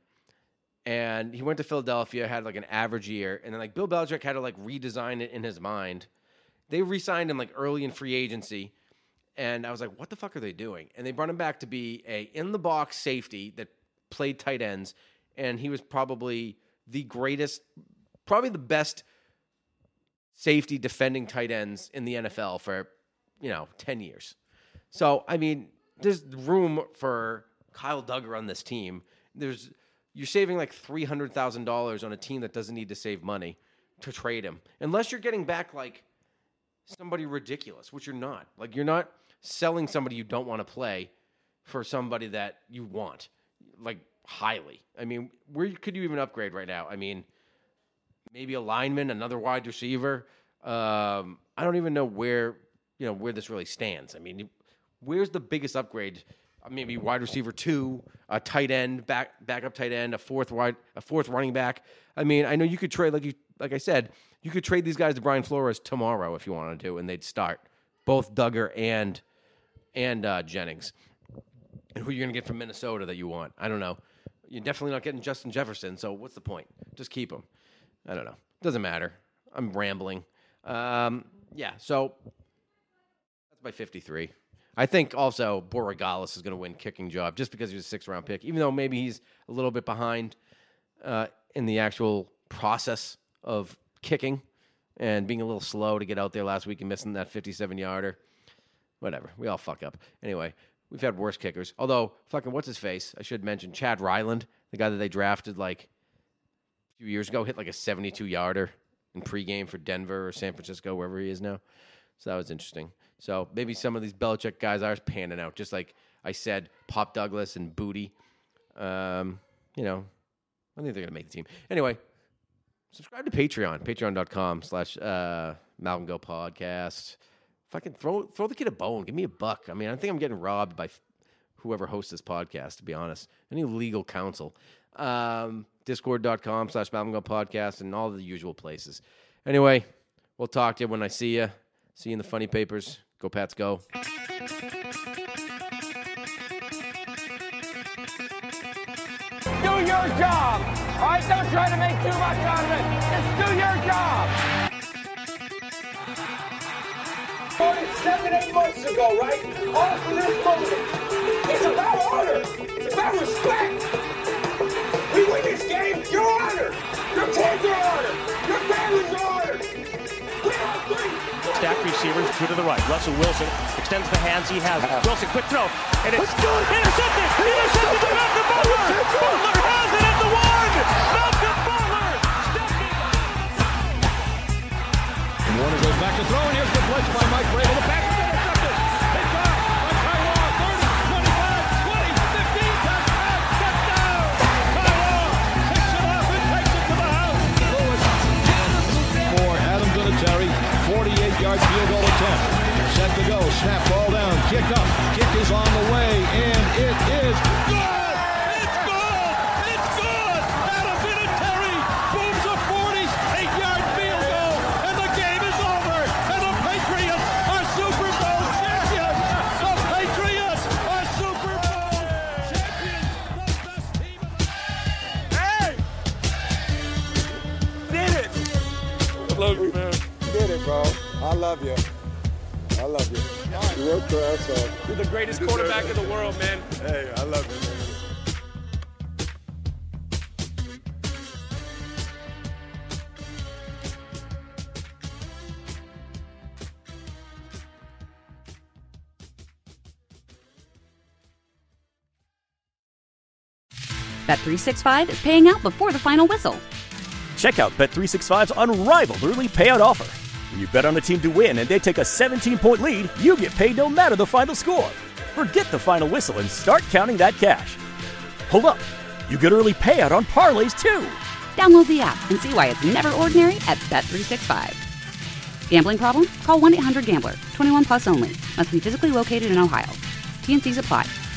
and he went to Philadelphia, had like an average year, and then like Bill Belichick had to like redesign it in his mind. They re-signed him like early in free agency, and I was like, what the fuck are they doing? And they brought him back to be a in the box safety that played tight ends, and he was probably the greatest. Probably the best safety defending tight ends in the N F L for, you know, ten years. So, I mean, there's room for Kyle Duggar on this team. There's You're saving like three hundred thousand dollars on a team that doesn't need to save money to trade him. Unless you're getting back like somebody ridiculous, which you're not. Like, you're not selling somebody you don't want to play for somebody that you want, like, highly. I mean, where could you even upgrade right now? I mean, maybe a lineman, another wide receiver. Um, I don't even know where, you know, where this really stands. I mean, where's the biggest upgrade? Uh, maybe wide receiver two, a tight end, back backup tight end, a fourth wide, a fourth running back. I mean, I know you could trade, like you, like I said, you could trade these guys to Brian Flores tomorrow if you wanted to, and they'd start both Duggar and and uh, Jennings. And who you're going to get from Minnesota that you want? I don't know. You're definitely not getting Justin Jefferson, so what's the point? Just keep him. I don't know. Doesn't matter. I'm rambling. Um, yeah, so that's my fifty-three. I think also Borregales is going to win kicking job just because he was a sixth-round pick, even though maybe he's a little bit behind uh, in the actual process of kicking and being a little slow to get out there last week and missing that fifty-seven-yarder. Whatever. We all fuck up. Anyway, we've had worse kickers. Although, fucking what's his face? I should mention Chad Ryland, the guy that they drafted like few years ago, hit like a seventy-two-yarder in pregame for Denver or San Francisco, wherever he is now. So that was interesting. So maybe some of these Belichick guys are panning out, just like I said, Pop Douglas and Booty. Um, you know, I think they're going to make the team. Anyway, subscribe to Patreon, patreon.com slash uh, Malcolm Go Podcast. Fucking throw, throw the kid a bone. Give me a buck. I mean, I think I'm getting robbed by f- whoever hosts this podcast, to be honest. Any legal counsel. Um, Discord.com slash Malcolm Go Podcast and all the usual places. Anyway, we'll talk to you when I see you. See you in the funny papers. Go Pats, go. Do your job. All right, don't try to make too much out of it. Just do your job. Voted seven, eight months ago, right? All for this moment. It's about honor. It's about respect. We win this game, you're honored. Your kids are honored. Your family's honored. We are three. Stack receivers, two to the right. Russell Wilson extends the hands he has. Wilson, quick throw. And it's intercepted. Intercepted to Malcolm Butler. Butler has it at the one. Malcolm Butler stepping. And Warner goes back to throw, and here's the blitz by Mike Vrabel. The pass is intercepted. Picked off by Ty Law. thirty, twenty-five, twenty, fifteen, touchdown, touchdown. Ty Law picks it up and takes it to the house. For Adam Vinatieri, forty-eight-yard field goal attempt. Set to go. Snap, ball down. Kick up. Kick is on the way, and it is good. It's good. It's good. Adam Vinatieri booms a forty-eight-yard field goal, and the game is over. And the Patriots are Super Bowl champions. The Patriots are Super Bowl champions. The best team in the Hey! Did it! I love you, man. Did it, bro. I love you. I love you. You worked your ass off. You're the greatest quarterback in the world, man. Hey, I love you, man. Bet three sixty-five is paying out before the final whistle. Check out Bet three sixty-five's unrivaled early payout offer. When you bet on a team to win and they take a seventeen-point lead, you get paid no matter the final score. Forget the final whistle and start counting that cash. Hold up. You get early payout on parlays, too. Download the app and see why it's never ordinary at Bet three sixty-five. Gambling problem? Call one eight hundred gambler. twenty-one plus only. Must be physically located in Ohio. T and C's apply.